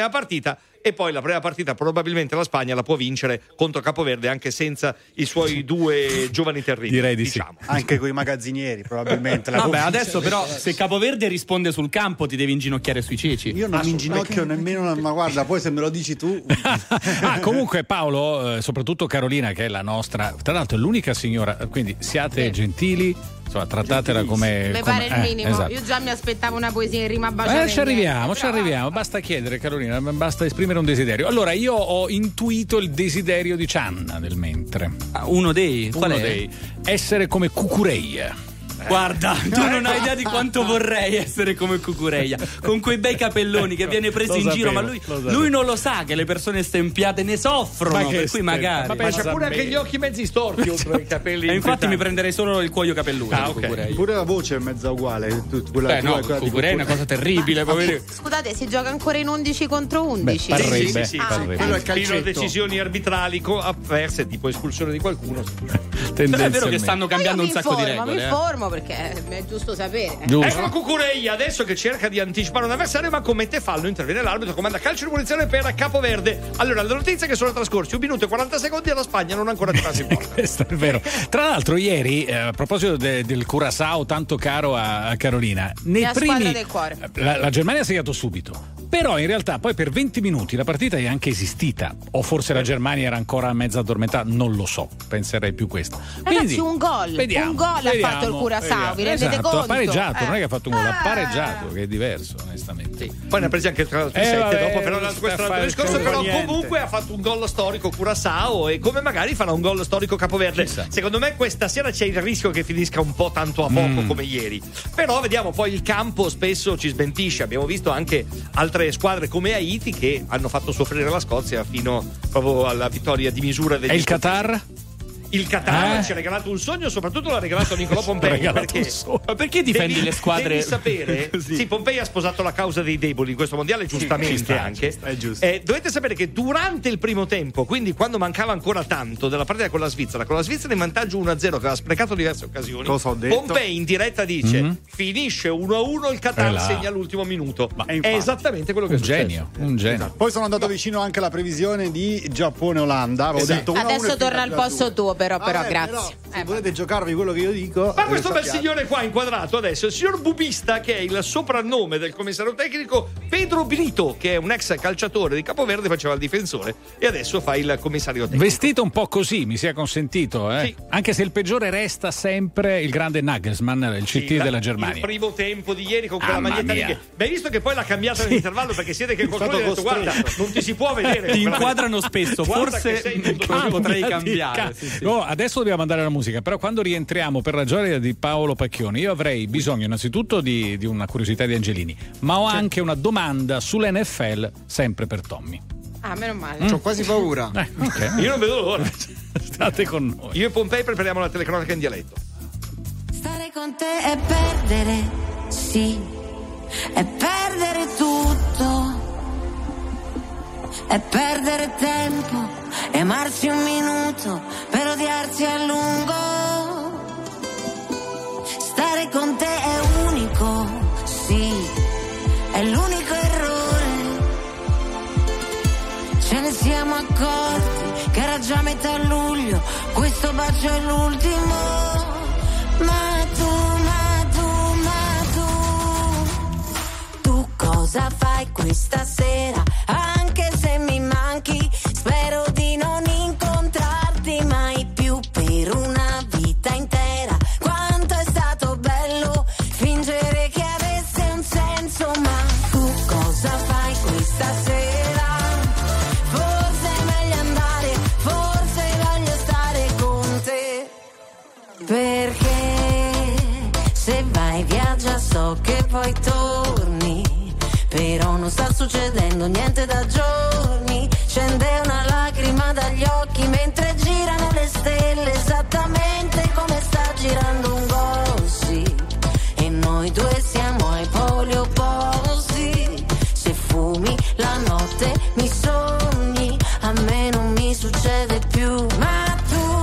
partita, e poi la prima partita probabilmente la Spagna la può vincere contro Capoverde anche senza i suoi due giovani terribili. Direi di diciamo. sì. Anche con i magazzinieri probabilmente. Vabbè, adesso però se Capoverde risponde sul campo ti devi inginocchiare sui ceci. Io non mi inginocchio nemmeno, ma guarda, poi se me lo dici tu. Comunque Paolo, soprattutto Carolina, che è la nostra, tra l'altro è l'unica signora, quindi siate gentili, insomma, trattatela come mi pare il minimo. Esatto. Io già mi aspettavo una poesia in rima baciata. Ci arriviamo, basta chiedere, Carolina, basta esprimere un desiderio. Allora, io ho intuito il desiderio di Cianna nel mentre. Uno dei? Qual è? Dei essere come Cucureia. Guarda, tu non hai idea di quanto vorrei essere come Cucureia, con quei bei capelloni che viene preso in giro, ma lui non lo sa che le persone stempiate ne soffrono, per cui magari. Ma c'ha pure anche gli occhi mezzi storti oltre ai capelli. E infatti mi prenderei solo il cuoio capelluto. Okay. Pure la voce è mezza uguale. Cucureia è una cosa terribile. Scusate, si gioca ancora in 11 contro 11? Parrebbe. Sì. Fino a decisioni arbitrali avverse, tipo espulsione di qualcuno. Però è vero che stanno cambiando un sacco di regole. Mi informo perché è giusto sapere. Ecco Cucureia adesso che cerca di anticipare un avversario, ma commette fallo, interviene l'arbitro, comanda calcio di punizione per Capoverde. Allora, la notizia è che sono trascorsi 1 minuto e 40 secondi e la Spagna non ha ancora tirato in porta. Questo è vero. Tra l'altro ieri, a proposito del Curaçao tanto caro a Carolina, nei primi del cuore. La Germania ha segnato subito. Però in realtà poi per 20 minuti la partita è anche esistita, o forse la Germania era ancora mezza addormentata, non lo so, penserei più questo. Ragazzi, un gol ha fatto il Curaçao, vi rendete conto? Ha pareggiato, non è che ha fatto un gol, ha pareggiato, che è diverso onestamente. Sì. Poi ne ha presi anche il 7 dopo, però questo è l'altro discorso, però comunque ha fatto un gol storico Curaçao e come magari farà un gol storico Capoverde. Secondo me questa sera c'è il rischio che finisca un po' tanto a poco come ieri, però vediamo, poi il campo spesso ci smentisce, abbiamo visto anche altre squadre come Haiti che hanno fatto soffrire la Scozia fino proprio alla vittoria di misura degli il Qatar? Il Qatar ci ha regalato un sogno, soprattutto l'ha regalato Nicolò Pompei. Ma perché difendi le squadre? Devi sapere, sì, Pompei ha sposato la causa dei deboli in questo mondiale, giustamente anche. È giusto. Dovete sapere che durante il primo tempo, quindi quando mancava ancora tanto della partita con la Svizzera in vantaggio 1-0 che aveva sprecato diverse occasioni, Pompei in diretta dice finisce 1-1, il Qatar segna l'ultimo minuto. È esattamente quello che è successo. Un genio. Esatto. Poi sono andato vicino anche alla previsione di Giappone-Olanda. Adesso torna al posto tuo. Però grazie. Se volete giocarvi quello che io dico. Ma questo bel signore qua inquadrato adesso, il signor Bubista, che è il soprannome del commissario tecnico Pedro Brito, che è un ex calciatore di Capoverde, faceva il difensore e adesso fa il commissario tecnico. Vestito un po' così, mi sia consentito, sì. Anche se il peggiore resta sempre il grande Nagelsmann, il CT della Germania. Il primo tempo di ieri con quella maglietta lì. Ma hai visto che poi l'ha cambiata nell'intervallo perché siete che qualcuno ha detto guarda, non ti si può vedere. Ti inquadrano spesso, forse potrei cambiare. No, adesso dobbiamo andare alla musica, però quando rientriamo per la gioia di Paolo Pacchioni io avrei bisogno innanzitutto di una curiosità di Angelini, ma ho anche una domanda sull'NFL sempre per Tommy. Meno male. C'ho quasi paura. Okay. Io non vedo l'ora. State con noi. Io e Pompei prepariamo la telecronaca in dialetto. Stare con te è perdere, sì, è perdere tutto, è perdere tempo, e amarsi un minuto per odiarsi a lungo. Stare con te è unico, sì, è l'unico errore. Ce ne siamo accorti che era già metà luglio, questo bacio è l'ultimo. Ma tu cosa fai questa sera? Anche se mi manchi, spero di non incontrarti mai più per una vita intera. Quanto è stato bello fingere che avesse un senso, ma tu cosa fai questa sera? Forse è meglio andare, forse voglio stare con te, perché se vai viaggia so che poi torni, però non sta succedendo niente da giorni. Scende una lacrima dagli occhi mentre girano le stelle, esattamente come sta girando un gossip, e noi due siamo ai poli opposti. Se fumi la notte mi sogni, a me non mi succede più. Ma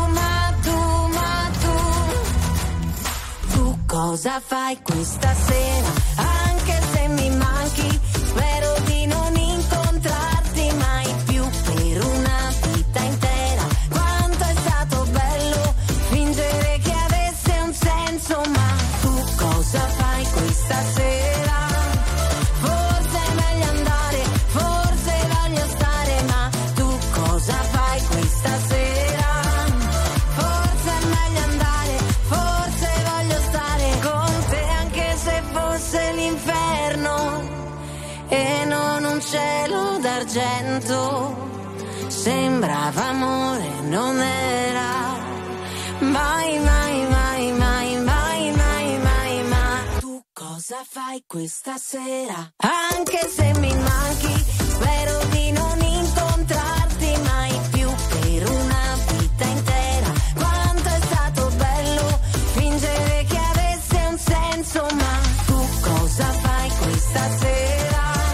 tu cosa fai questa sera? Anche se mi manchi, spero di non incontrarti l'inferno e non un cielo d'argento. Sembrava amore, non era mai, mai, mai, mai, mai, mai, mai, mai. Tu cosa fai questa sera? Anche se mi manchi, spero di non incontrarti mai più per una vita intera. Quanto è stato bello fingere che avesse un senso, ma tu cosa fai questa sera?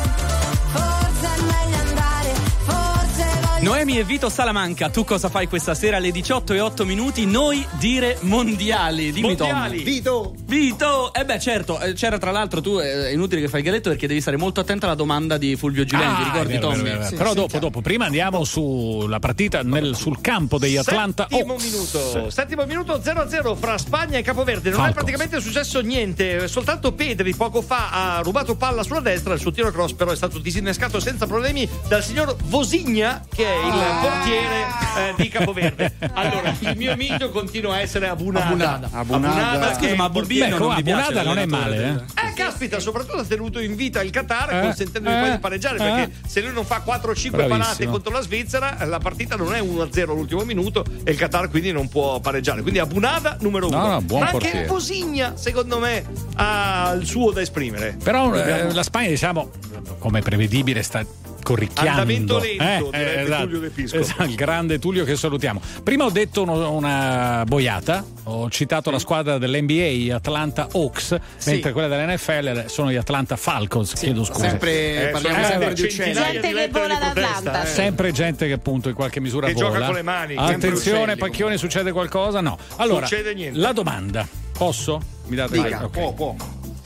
Forse è meglio andare, forse voglio... Noemi e Vito Salamanca, tu cosa fai questa sera alle 18:08? Noi dire mondiali. Dimmi mondiali. Tom. Vito! Certo, c'era tra l'altro, tu è inutile che fai il galletto perché devi stare molto attento alla domanda di Fulvio Giuliani, ti ricordi vero, Tommy? vero. Sì, però dopo, prima andiamo sulla partita sul campo degli Atlanta Hawks. Settimo minuto 0-0 fra Spagna e Capoverde. Non è praticamente successo niente, soltanto Pedri poco fa ha rubato palla sulla destra, il suo tiro cross però è stato disinnescato senza problemi dal signor Vosigna, che è il portiere di Capoverde. Allora, il mio Emilio continua a essere Abunada. Scusa, ma Abunada non è male, caspita, soprattutto ha tenuto in vita il Qatar consentendogli poi di pareggiare, perché se lui non fa 4-5 parate contro la Svizzera, la partita non è 1-0 all'ultimo minuto e il Qatar quindi non può pareggiare. Quindi Abunada numero 1. Ma anche Vosigna secondo me ha il suo da esprimere. Però la Spagna, diciamo, come prevedibile, sta corricchiando. Andamento lento, esatto. Tullio De Pisco. Esatto, il grande Tullio che salutiamo. Prima ho detto una boiata, ho citato la squadra dell'NBA, Atlanta Hawks, mentre quella dell'NFL sono gli Atlanta Falcons. Chiedo scusa. Parliamo sempre di gente che vola ad Atlanta. Sempre gente che appunto in qualche misura che vola. Gioca con le mani. Attenzione, Pacchioni, succede qualcosa? No. Allora, succede niente. La domanda, posso? Mi date può.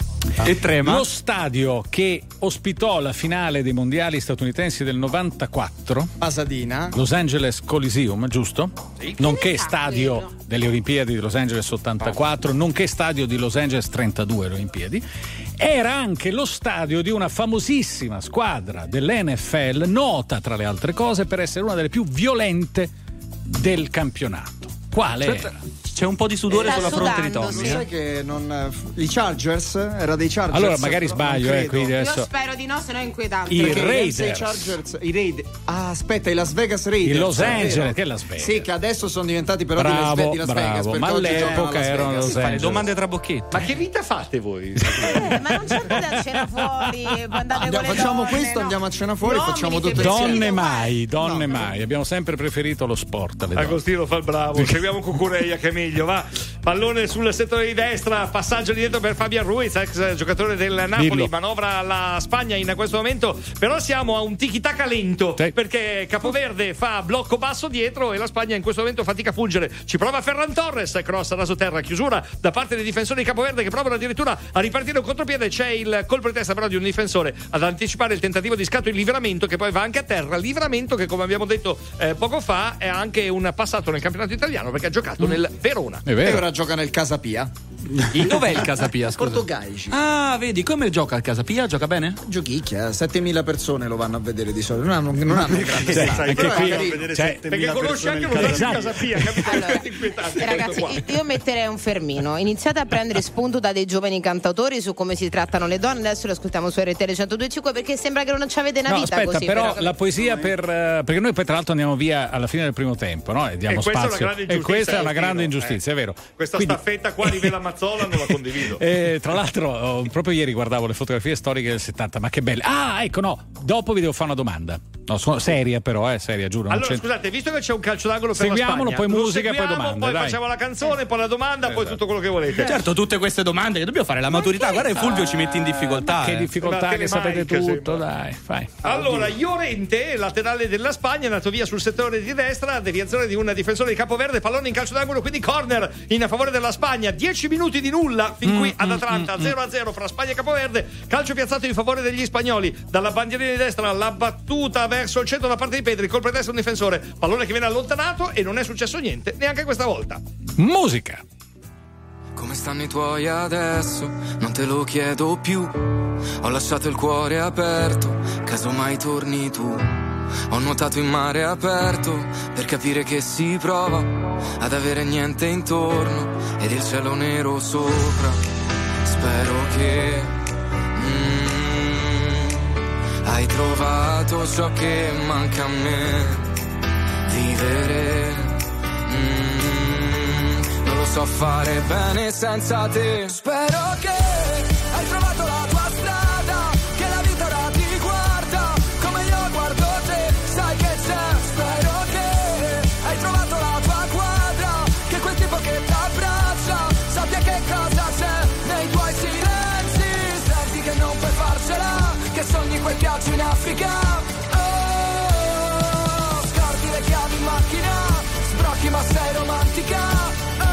E trema. Lo stadio che ospitò la finale dei mondiali statunitensi del 94, Pasadena, Los Angeles Coliseum, giusto? Sì. Nonché stadio delle Olimpiadi di Los Angeles 84, nonché stadio di Los Angeles 32 Olimpiadi, era anche lo stadio di una famosissima squadra dell'NFL, nota tra le altre cose per essere una delle più violente del campionato. Quale era? C'è un po' di sudore sulla fronte di Tommy. Sai che non. I Chargers? Era dei Chargers. Allora magari sbaglio, quindi adesso. Io spero di no, se no è inquietante. I Raiders. I Raiders. Aspetta, i Las Vegas Raiders. Il Los Angeles, che è Las Vegas. Sì, che adesso sono diventati però di Las Vegas. Ma all'epoca erano Los Angeles. Fare domande tra bocchetti. Ma che vita fate voi? Ma non c'è andate a cena fuori, facciamo questo, andiamo a cena fuori, facciamo tutto donne mai. Abbiamo sempre preferito lo sport. Agostino fa il bravo, seguiamo Cucureia che è meglio, va. Pallone sul settore di destra, passaggio di dietro per Fabian Ruiz, ex giocatore del Napoli, manovra la Spagna in questo momento, però siamo a un tiki-taka lento, perché Capoverde fa blocco basso dietro e la Spagna in questo momento fatica a fungere. Ci prova Ferran Torres, cross raso terra, chiusura da parte dei difensori di Capoverde che provano addirittura a ripartire un contropiede, c'è il colpo di testa però di un difensore ad anticipare il tentativo di scatto in Livramento, che poi va anche a terra. Livramento che, come abbiamo detto poco fa, è anche un passato nel campionato italiano perché ha giocato nel Verona. E ora gioca nel Casapia. Dov'è il Casapia? Portogaici. Ah, vedi come gioca il Casapia? Gioca bene? Giochicchia, 7.000 persone lo vanno a vedere di solito. Non hanno grande perché conosci anche lo Casapia, capito? Allora, ragazzi, io metterei un fermino. Iniziate a prendere spunto da dei giovani cantautori su come si trattano le donne. Adesso lo ascoltiamo su RTL 102.5 perché sembra che non ci avete una vita aspetta, così. Però la poesia perché noi poi tra l'altro andiamo via alla fine del primo tempo, no? E diamo spazio. E questa è una grande ingiustizia, è vero. Questa staffetta qua di Vela Mazzola non la condivido. Tra l'altro proprio ieri guardavo le fotografie storiche del 70, ma che belle. Ecco, no, dopo vi devo fare una domanda. No, sono seria però, seria, giuro. Allora, scusate, visto che c'è un calcio d'angolo per seguiamolo, la Spagna, poi musica e poi domande. Poi facciamo la canzone, poi la domanda, poi tutto quello che volete. Certo, tutte queste domande che dobbiamo fare la maturità. Guarda che Fulvio ci mette in difficoltà. Che difficoltà, che sapete tutto, dai, fai. Allora, Llorente, laterale della Spagna, è andato via sul settore di destra, deviazione di un difensore di Capoverde, pallone in calcio d'angolo, quindi corner in favore della Spagna. 10 minuti di nulla fin qui ad Atlanta, 0-0 fra Spagna e Capoverde. Calcio piazzato in favore degli spagnoli, dalla bandierina di destra la battuta verso il centro da parte di Pedri, colpo di testa un difensore, pallone che viene allontanato e non è successo niente neanche questa volta. Musica. Come stanno i tuoi adesso? Non te lo chiedo più. Ho lasciato il cuore aperto, casomai torni tu. Ho nuotato in mare aperto per capire che si prova ad avere niente intorno ed il cielo nero sopra. Spero che Hai trovato ciò che manca a me, vivere. Non lo so fare bene senza te. Spero che hai trovato la tua strada, che la vita ora ti guarda come io guardo te, sai che c'è. Spero che hai trovato la tua quadra, che quel tipo che t'abbraccia sappia che cosa c'è nei tuoi silenzi. Senti che non puoi farcela, che sogni quel viaggio in Africa. Oh, scordi le chiavi in macchina, sbrocchi ma sei romantica.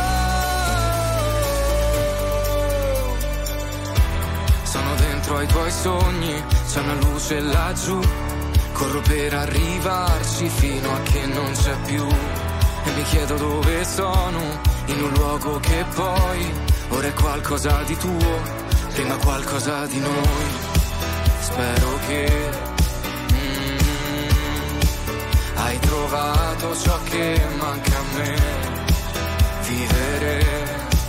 Sono dentro ai tuoi sogni, c'è una luce laggiù, corro per arrivarci fino a che non c'è più. E mi chiedo dove sono, in un luogo che poi ora è qualcosa di tuo, prima qualcosa di noi. Spero che hai trovato ciò che manca a me, vivere.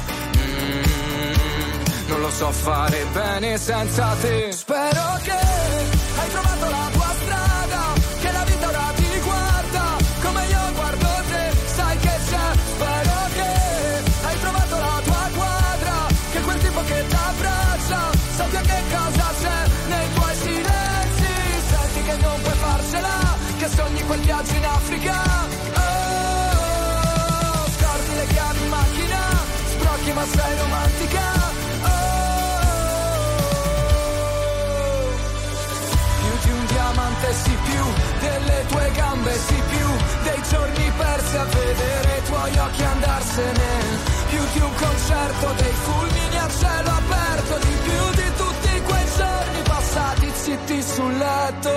Non lo so fare bene senza te. Spero che hai trovato la tua strada, che la vita ora ti guarda come io guardo te, sai che c'è. Spero che hai trovato la tua quadra, che quel tipo che t'abbraccia sappia che cosa c'è nei tuoi silenzi. Senti che non puoi farcela, che sogni quel viaggio in Africa. Oh, scordi le chiavi in macchina, sbrocchi ma sei romantica. Di un diamante sì, più delle tue gambe sì, più dei giorni persi a vedere i tuoi occhi andarsene, più di un concerto dei fulmini a cielo aperto, di più di tutti quei giorni passati zitti sul letto.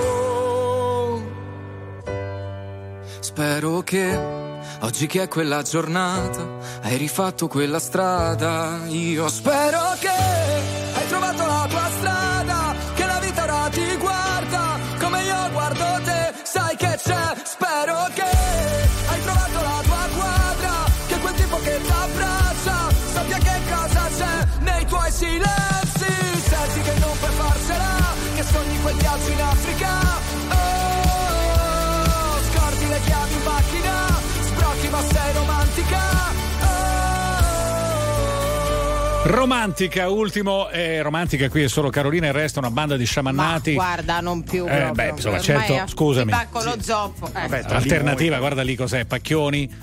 Spero che oggi che è quella giornata hai rifatto quella strada. Io spero che hai trovato la tua strada, che la vita ora ti guarda come io guardo te, sai che c'è. Spero che hai trovato la tua quadra, che quel tipo che t'abbraccia sappia che cosa c'è nei tuoi silenzi. Senti che non puoi farcela, che sogni quel viaggio in Africa. Oh, scordi le chiavi in macchina, sbrocchi ma sei romantica. Romantica, ultimo, romantica qui è solo Carolina, il resto è una banda di sciamannati. Ma guarda, non più. Beh, insomma, certo, scusami. Va con lo zoppo. Vabbè, l'alternativa, guarda lì cos'è, Pacchioni,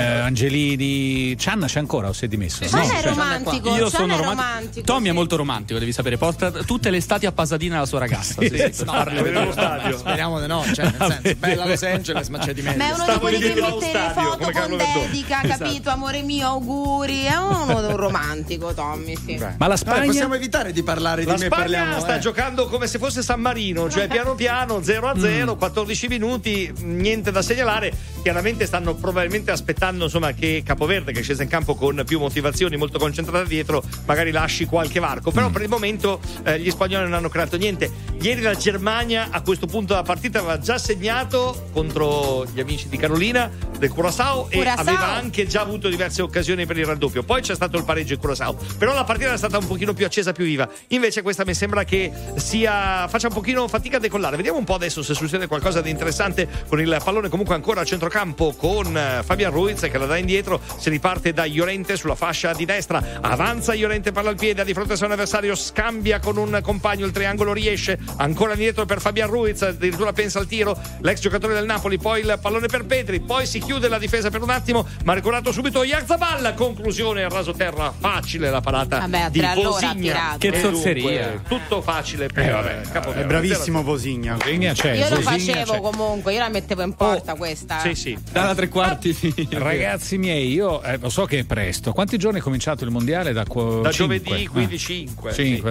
Angelini. Cianna c'è ancora o si è dimesso? Ma è romantico. Io sono romantico. Tommy è molto romantico, devi sapere. Porta tutte le estati a Pasadena la sua ragazza. Nello stadio. Speriamo di no. Cioè, nel senso, bella Los Angeles, ma c'è di mezzo. Ma è uno di quelli che mette le foto con dedica, capito? Amore mio, auguri. È uno romantico, Tommy. Sì. Ma la Spagna. Possiamo evitare di parlare la di me. Spagna sta giocando come se fosse San Marino, cioè piano piano 0-0, 14 minuti, niente da segnalare. Chiaramente stanno probabilmente aspettando, insomma, che Capoverde, che è scesa in campo con più motivazioni, molto concentrata dietro, magari lasci qualche varco. Però per il momento gli spagnoli non hanno creato niente. Ieri la Germania a questo punto della partita aveva già segnato contro gli amici di Carolina del Curaçao e aveva anche già avuto diverse occasioni per il raddoppio. Poi c'è stato il pareggio in Curaçao, però la partita è stata un pochino più accesa, più viva. Invece questa mi sembra che faccia un pochino fatica a decollare. Vediamo un po' adesso se succede qualcosa di interessante con il pallone comunque ancora a centrocampo con Fabian Ruiz che la dà indietro. Si riparte da Llorente sulla fascia di destra, avanza Llorente, palla al piede di fronte a un avversario, scambia con un compagno, il triangolo riesce, ancora indietro per Fabian Ruiz, addirittura pensa al tiro l'ex giocatore del Napoli, poi il pallone per Pedri, poi si chiude la difesa per un attimo, ma recuperato subito Oyarzabal, conclusione al raso terra, facile la parata di Vosigna. Che zozzeria, tutto facile per è bravissimo Vosigna. Io lo facevo comunque, io la mettevo in porta questa. Sì. Dalla tre quarti. Ragazzi miei, io lo so che è presto. Quanti giorni è cominciato il mondiale? Da giovedì, quindi 5. Sì.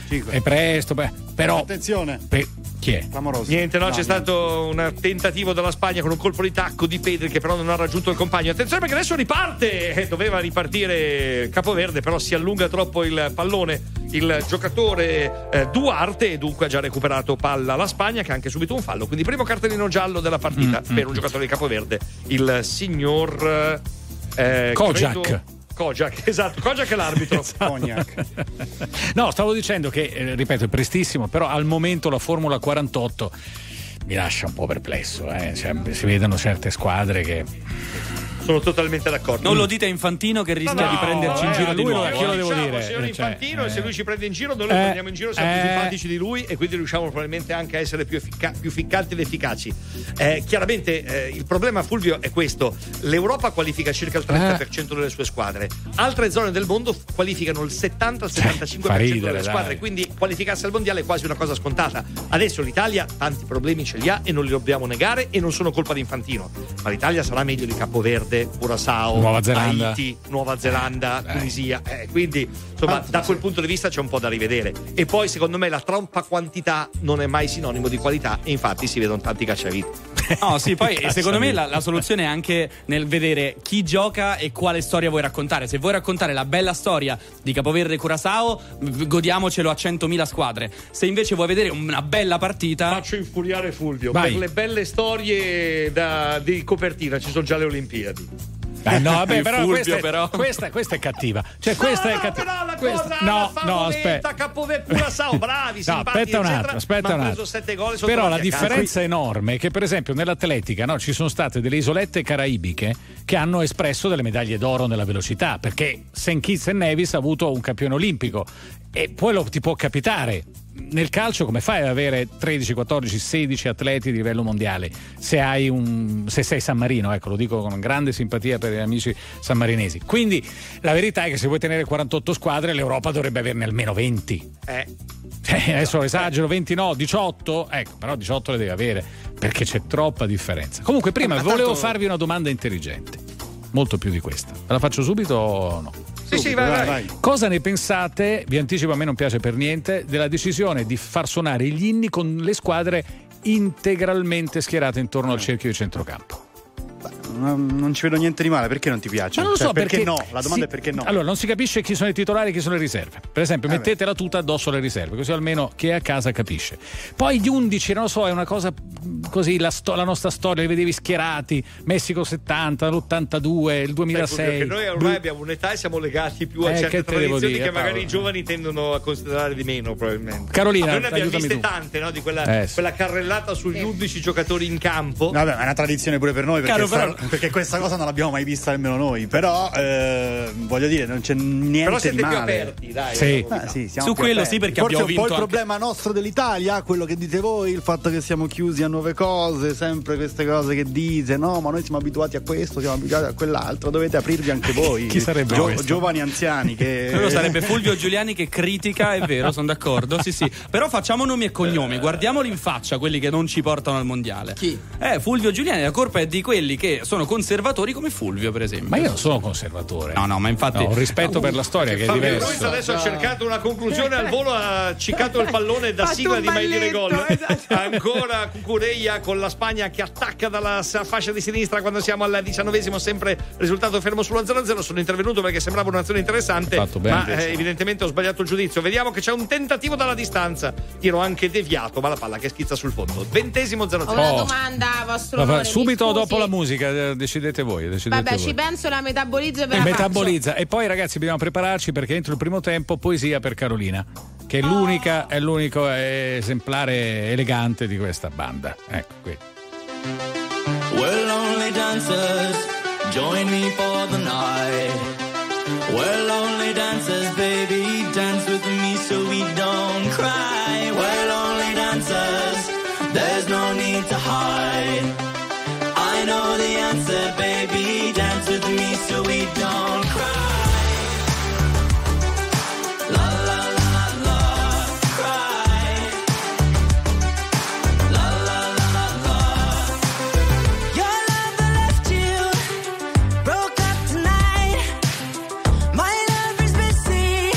È presto, però. Attenzione. Chi è? Clamoroso. Niente, c'è stato un tentativo dalla Spagna con un colpo di tacco di Pedri che però non ha raggiunto il compagno. Attenzione perché adesso riparte. Doveva ripartire Capoverde, però si allunga troppo il pallone il giocatore Duarte, e dunque ha già recuperato palla la Spagna, che ha anche subito un fallo. Quindi primo cartellino giallo della partita per un giocatore di Capoverde, il signor Kojak. Kojak, esatto, Kojak è l'arbitro. Cognac. No, stavo dicendo che, ripeto, è prestissimo, però al momento la Formula 48 mi lascia un po' perplesso, cioè, si vedono certe squadre che... Sono totalmente d'accordo. Non lo dite a Infantino che rischia di prenderci in giro di nuovo. Chi lo devo dire? Signor Infantino, e se lui ci prende in giro, noi lo prendiamo in giro, siamo più simpatici di lui e quindi riusciamo probabilmente anche a essere più ficcanti ed efficaci. Chiaramente il problema, Fulvio, è questo: l'Europa qualifica circa il 30% delle sue squadre, altre zone del mondo qualificano il 70-75% delle squadre, quindi qualificarsi al mondiale è quasi una cosa scontata. Adesso l'Italia tanti problemi ce li ha e non li dobbiamo negare, e non sono colpa di Infantino, ma l'Italia sarà meglio di Capoverde, Curaçao, Nuova Zelanda. Haiti, Nuova Zelanda, Tunisia, quindi insomma da quel punto di vista c'è un po' da rivedere. E poi secondo me la troppa quantità non è mai sinonimo di qualità, e infatti si vedono tanti cacciavite. No, sì, poi secondo me la soluzione è anche nel vedere chi gioca e quale storia vuoi raccontare. Se vuoi raccontare la bella storia di Capoverde e Curaçao, godiamocelo a 100.000 squadre. Se invece vuoi vedere una bella partita, faccio infuriare Fulvio. Vai. Per le belle storie di copertina ci sono già le Olimpiadi. No, vabbè, Fulvio, questa è cattiva. Cioè, questa è cattiva. Però la Questa... cosa No, aspetta. Capoverde, Curaçao, bravi, simpatici, aspetta un attimo, eccetera, ma hanno preso 7 gol. Però la differenza enorme è che, per esempio, nell'atletica, no, ci sono state delle isolette caraibiche che hanno espresso delle medaglie d'oro nella velocità, perché St. Kitts e Nevis ha avuto un campione olimpico, e poi ti può capitare. Nel calcio come fai ad avere 13, 14, 16 atleti di livello mondiale se sei San Marino? Ecco, lo dico con grande simpatia per gli amici sammarinesi. Quindi la verità è che se vuoi tenere 48 squadre, l'Europa dovrebbe averne almeno 20. Adesso esagero, 20 no, 18? Ecco, però 18 le devi avere, perché c'è troppa differenza. Comunque prima volevo farvi una domanda intelligente, molto più di questa. Ve la faccio subito o no? Sì, vai. Cosa ne pensate, vi anticipo, a me non piace per niente, della decisione di far suonare gli inni con le squadre integralmente schierate intorno al cerchio di centrocampo? Non ci vedo niente di male, perché non ti piace? Ma non lo so, perché no? La domanda è perché no. Allora, non si capisce chi sono i titolari e chi sono le riserve. Per esempio, mettete la tuta addosso alle riserve, così almeno chi è a casa capisce. Poi gli 11, non lo so, è una cosa così, la nostra storia, li vedevi schierati, Messico 70, l'82, il 2006. Perché noi ormai abbiamo un'età e siamo legati più a certe tradizioni che magari Paolo, i giovani tendono a considerare di meno, probabilmente. Carolina, noi ne abbiamo viste tu. Tante, no? Di quella carrellata sugli 11 giocatori in campo. Vabbè, ma è una tradizione pure per noi, perché questa cosa non l'abbiamo mai vista nemmeno noi. Però voglio dire, non c'è niente però siete di male. più aperti, dai. Siamo su più quello aperti. sì, perché Forse abbiamo un po' vinto il problema nostro dell'Italia, quello che dite voi, il fatto che siamo chiusi a nuove cose, sempre queste cose che dite, no, ma noi siamo abituati a questo, siamo abituati a quell'altro, dovete aprirvi anche voi. Chi sarebbe giovani anziani che quello sarebbe Fulvio Giuliani che critica, è vero, sono d'accordo, sì. Però facciamo nomi e cognomi, guardiamoli in faccia quelli che non ci portano al mondiale. Chi? Fulvio Giuliani, la colpa è di quelli che sono conservatori come Fulvio, per esempio. Ma io non sono conservatore. No, ma infatti ho rispetto per la storia, che è Fabio diverso. Ruiz adesso ha cercato una conclusione al volo, ha ciccato il pallone da sigla di Mai Dire Gol. Ancora Cucurella con la Spagna che attacca dalla fascia di sinistra quando siamo al 19esimo, sempre risultato fermo sulla 0-0. Sono intervenuto perché sembrava un'azione interessante, ma evidentemente ho sbagliato il giudizio. Vediamo che c'è un tentativo dalla distanza, tiro anche deviato, ma la palla che schizza sul fondo. 20esimo 0-0. Ho una domanda, vostro onore, subito dopo la musica, decidete voi. Vabbè, ci penso, la metabolizzo per metabolizza. E poi, ragazzi, dobbiamo prepararci perché entro il primo tempo poesia per Carolina, che è l'unico esemplare elegante di questa banda. Ecco qui. Well, only dancers, join me for the night. Well, only dancers, baby, dance with me so we don't cry. Well, only dancers, there's no need to hide. I know the answer, baby, dance with me so we don't cry. Missing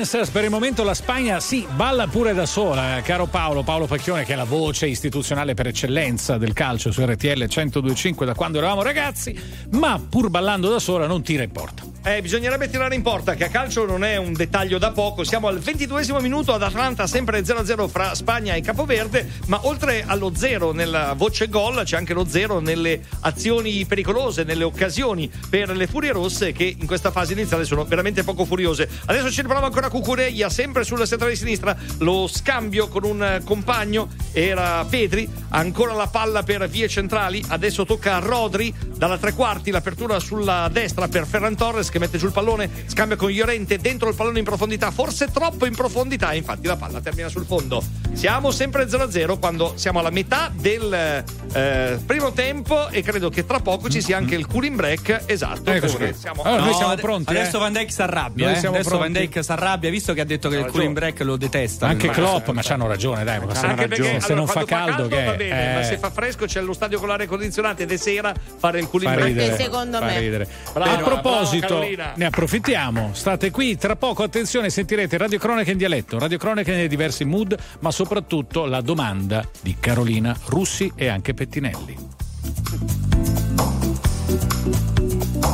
Dancers. Per il momento la Spagna balla pure da sola, caro Paolo Pacchione, che è la voce istituzionale per eccellenza del calcio su RTL 102.5 da quando eravamo ragazzi, ma pur ballando da sola non tira in porta. Bisognerebbe tirare in porta, che a calcio non è un dettaglio da poco. Siamo al 22esimo minuto ad Atlanta, sempre 0-0 fra Spagna e Capoverde, ma oltre allo 0 nella voce gol c'è anche lo 0 nelle azioni pericolose, nelle occasioni per le Furie Rosse, che in questa fase iniziale sono veramente poco furiose. Adesso ci riproviamo ancora Cucurella, sempre sulla settore di sinistra, lo scambio con un compagno era Pedri, ancora la palla per vie centrali, adesso tocca a Rodri dalla tre quarti, l'apertura sulla destra per Ferran Torres che mette giù il pallone, scambia con Llorente, dentro il pallone in profondità, forse troppo in profondità, infatti la palla termina sul fondo. Siamo sempre 0-0 quando siamo alla metà del primo tempo e credo che tra poco ci sia anche il cooling break. Esatto, noi siamo pronti. Adesso Van Dijk si arrabbia. Adesso Van Dijk si arrabbia, visto che ha detto che il cooling break lo detesta. Anche Klopp, ma c'hanno ragione, dai. Anche perché se non fa caldo, va bene, ma se fa fresco c'è lo stadio con l'aria condizionata ed è sera, fare il cooling break. Anche secondo me. A proposito, ne approfittiamo. State qui, tra poco, attenzione, sentirete Radio Cronache in dialetto, Radio Cronache nei diversi mood, ma soprattutto la domanda di Carolina Russi e anche Pettinelli.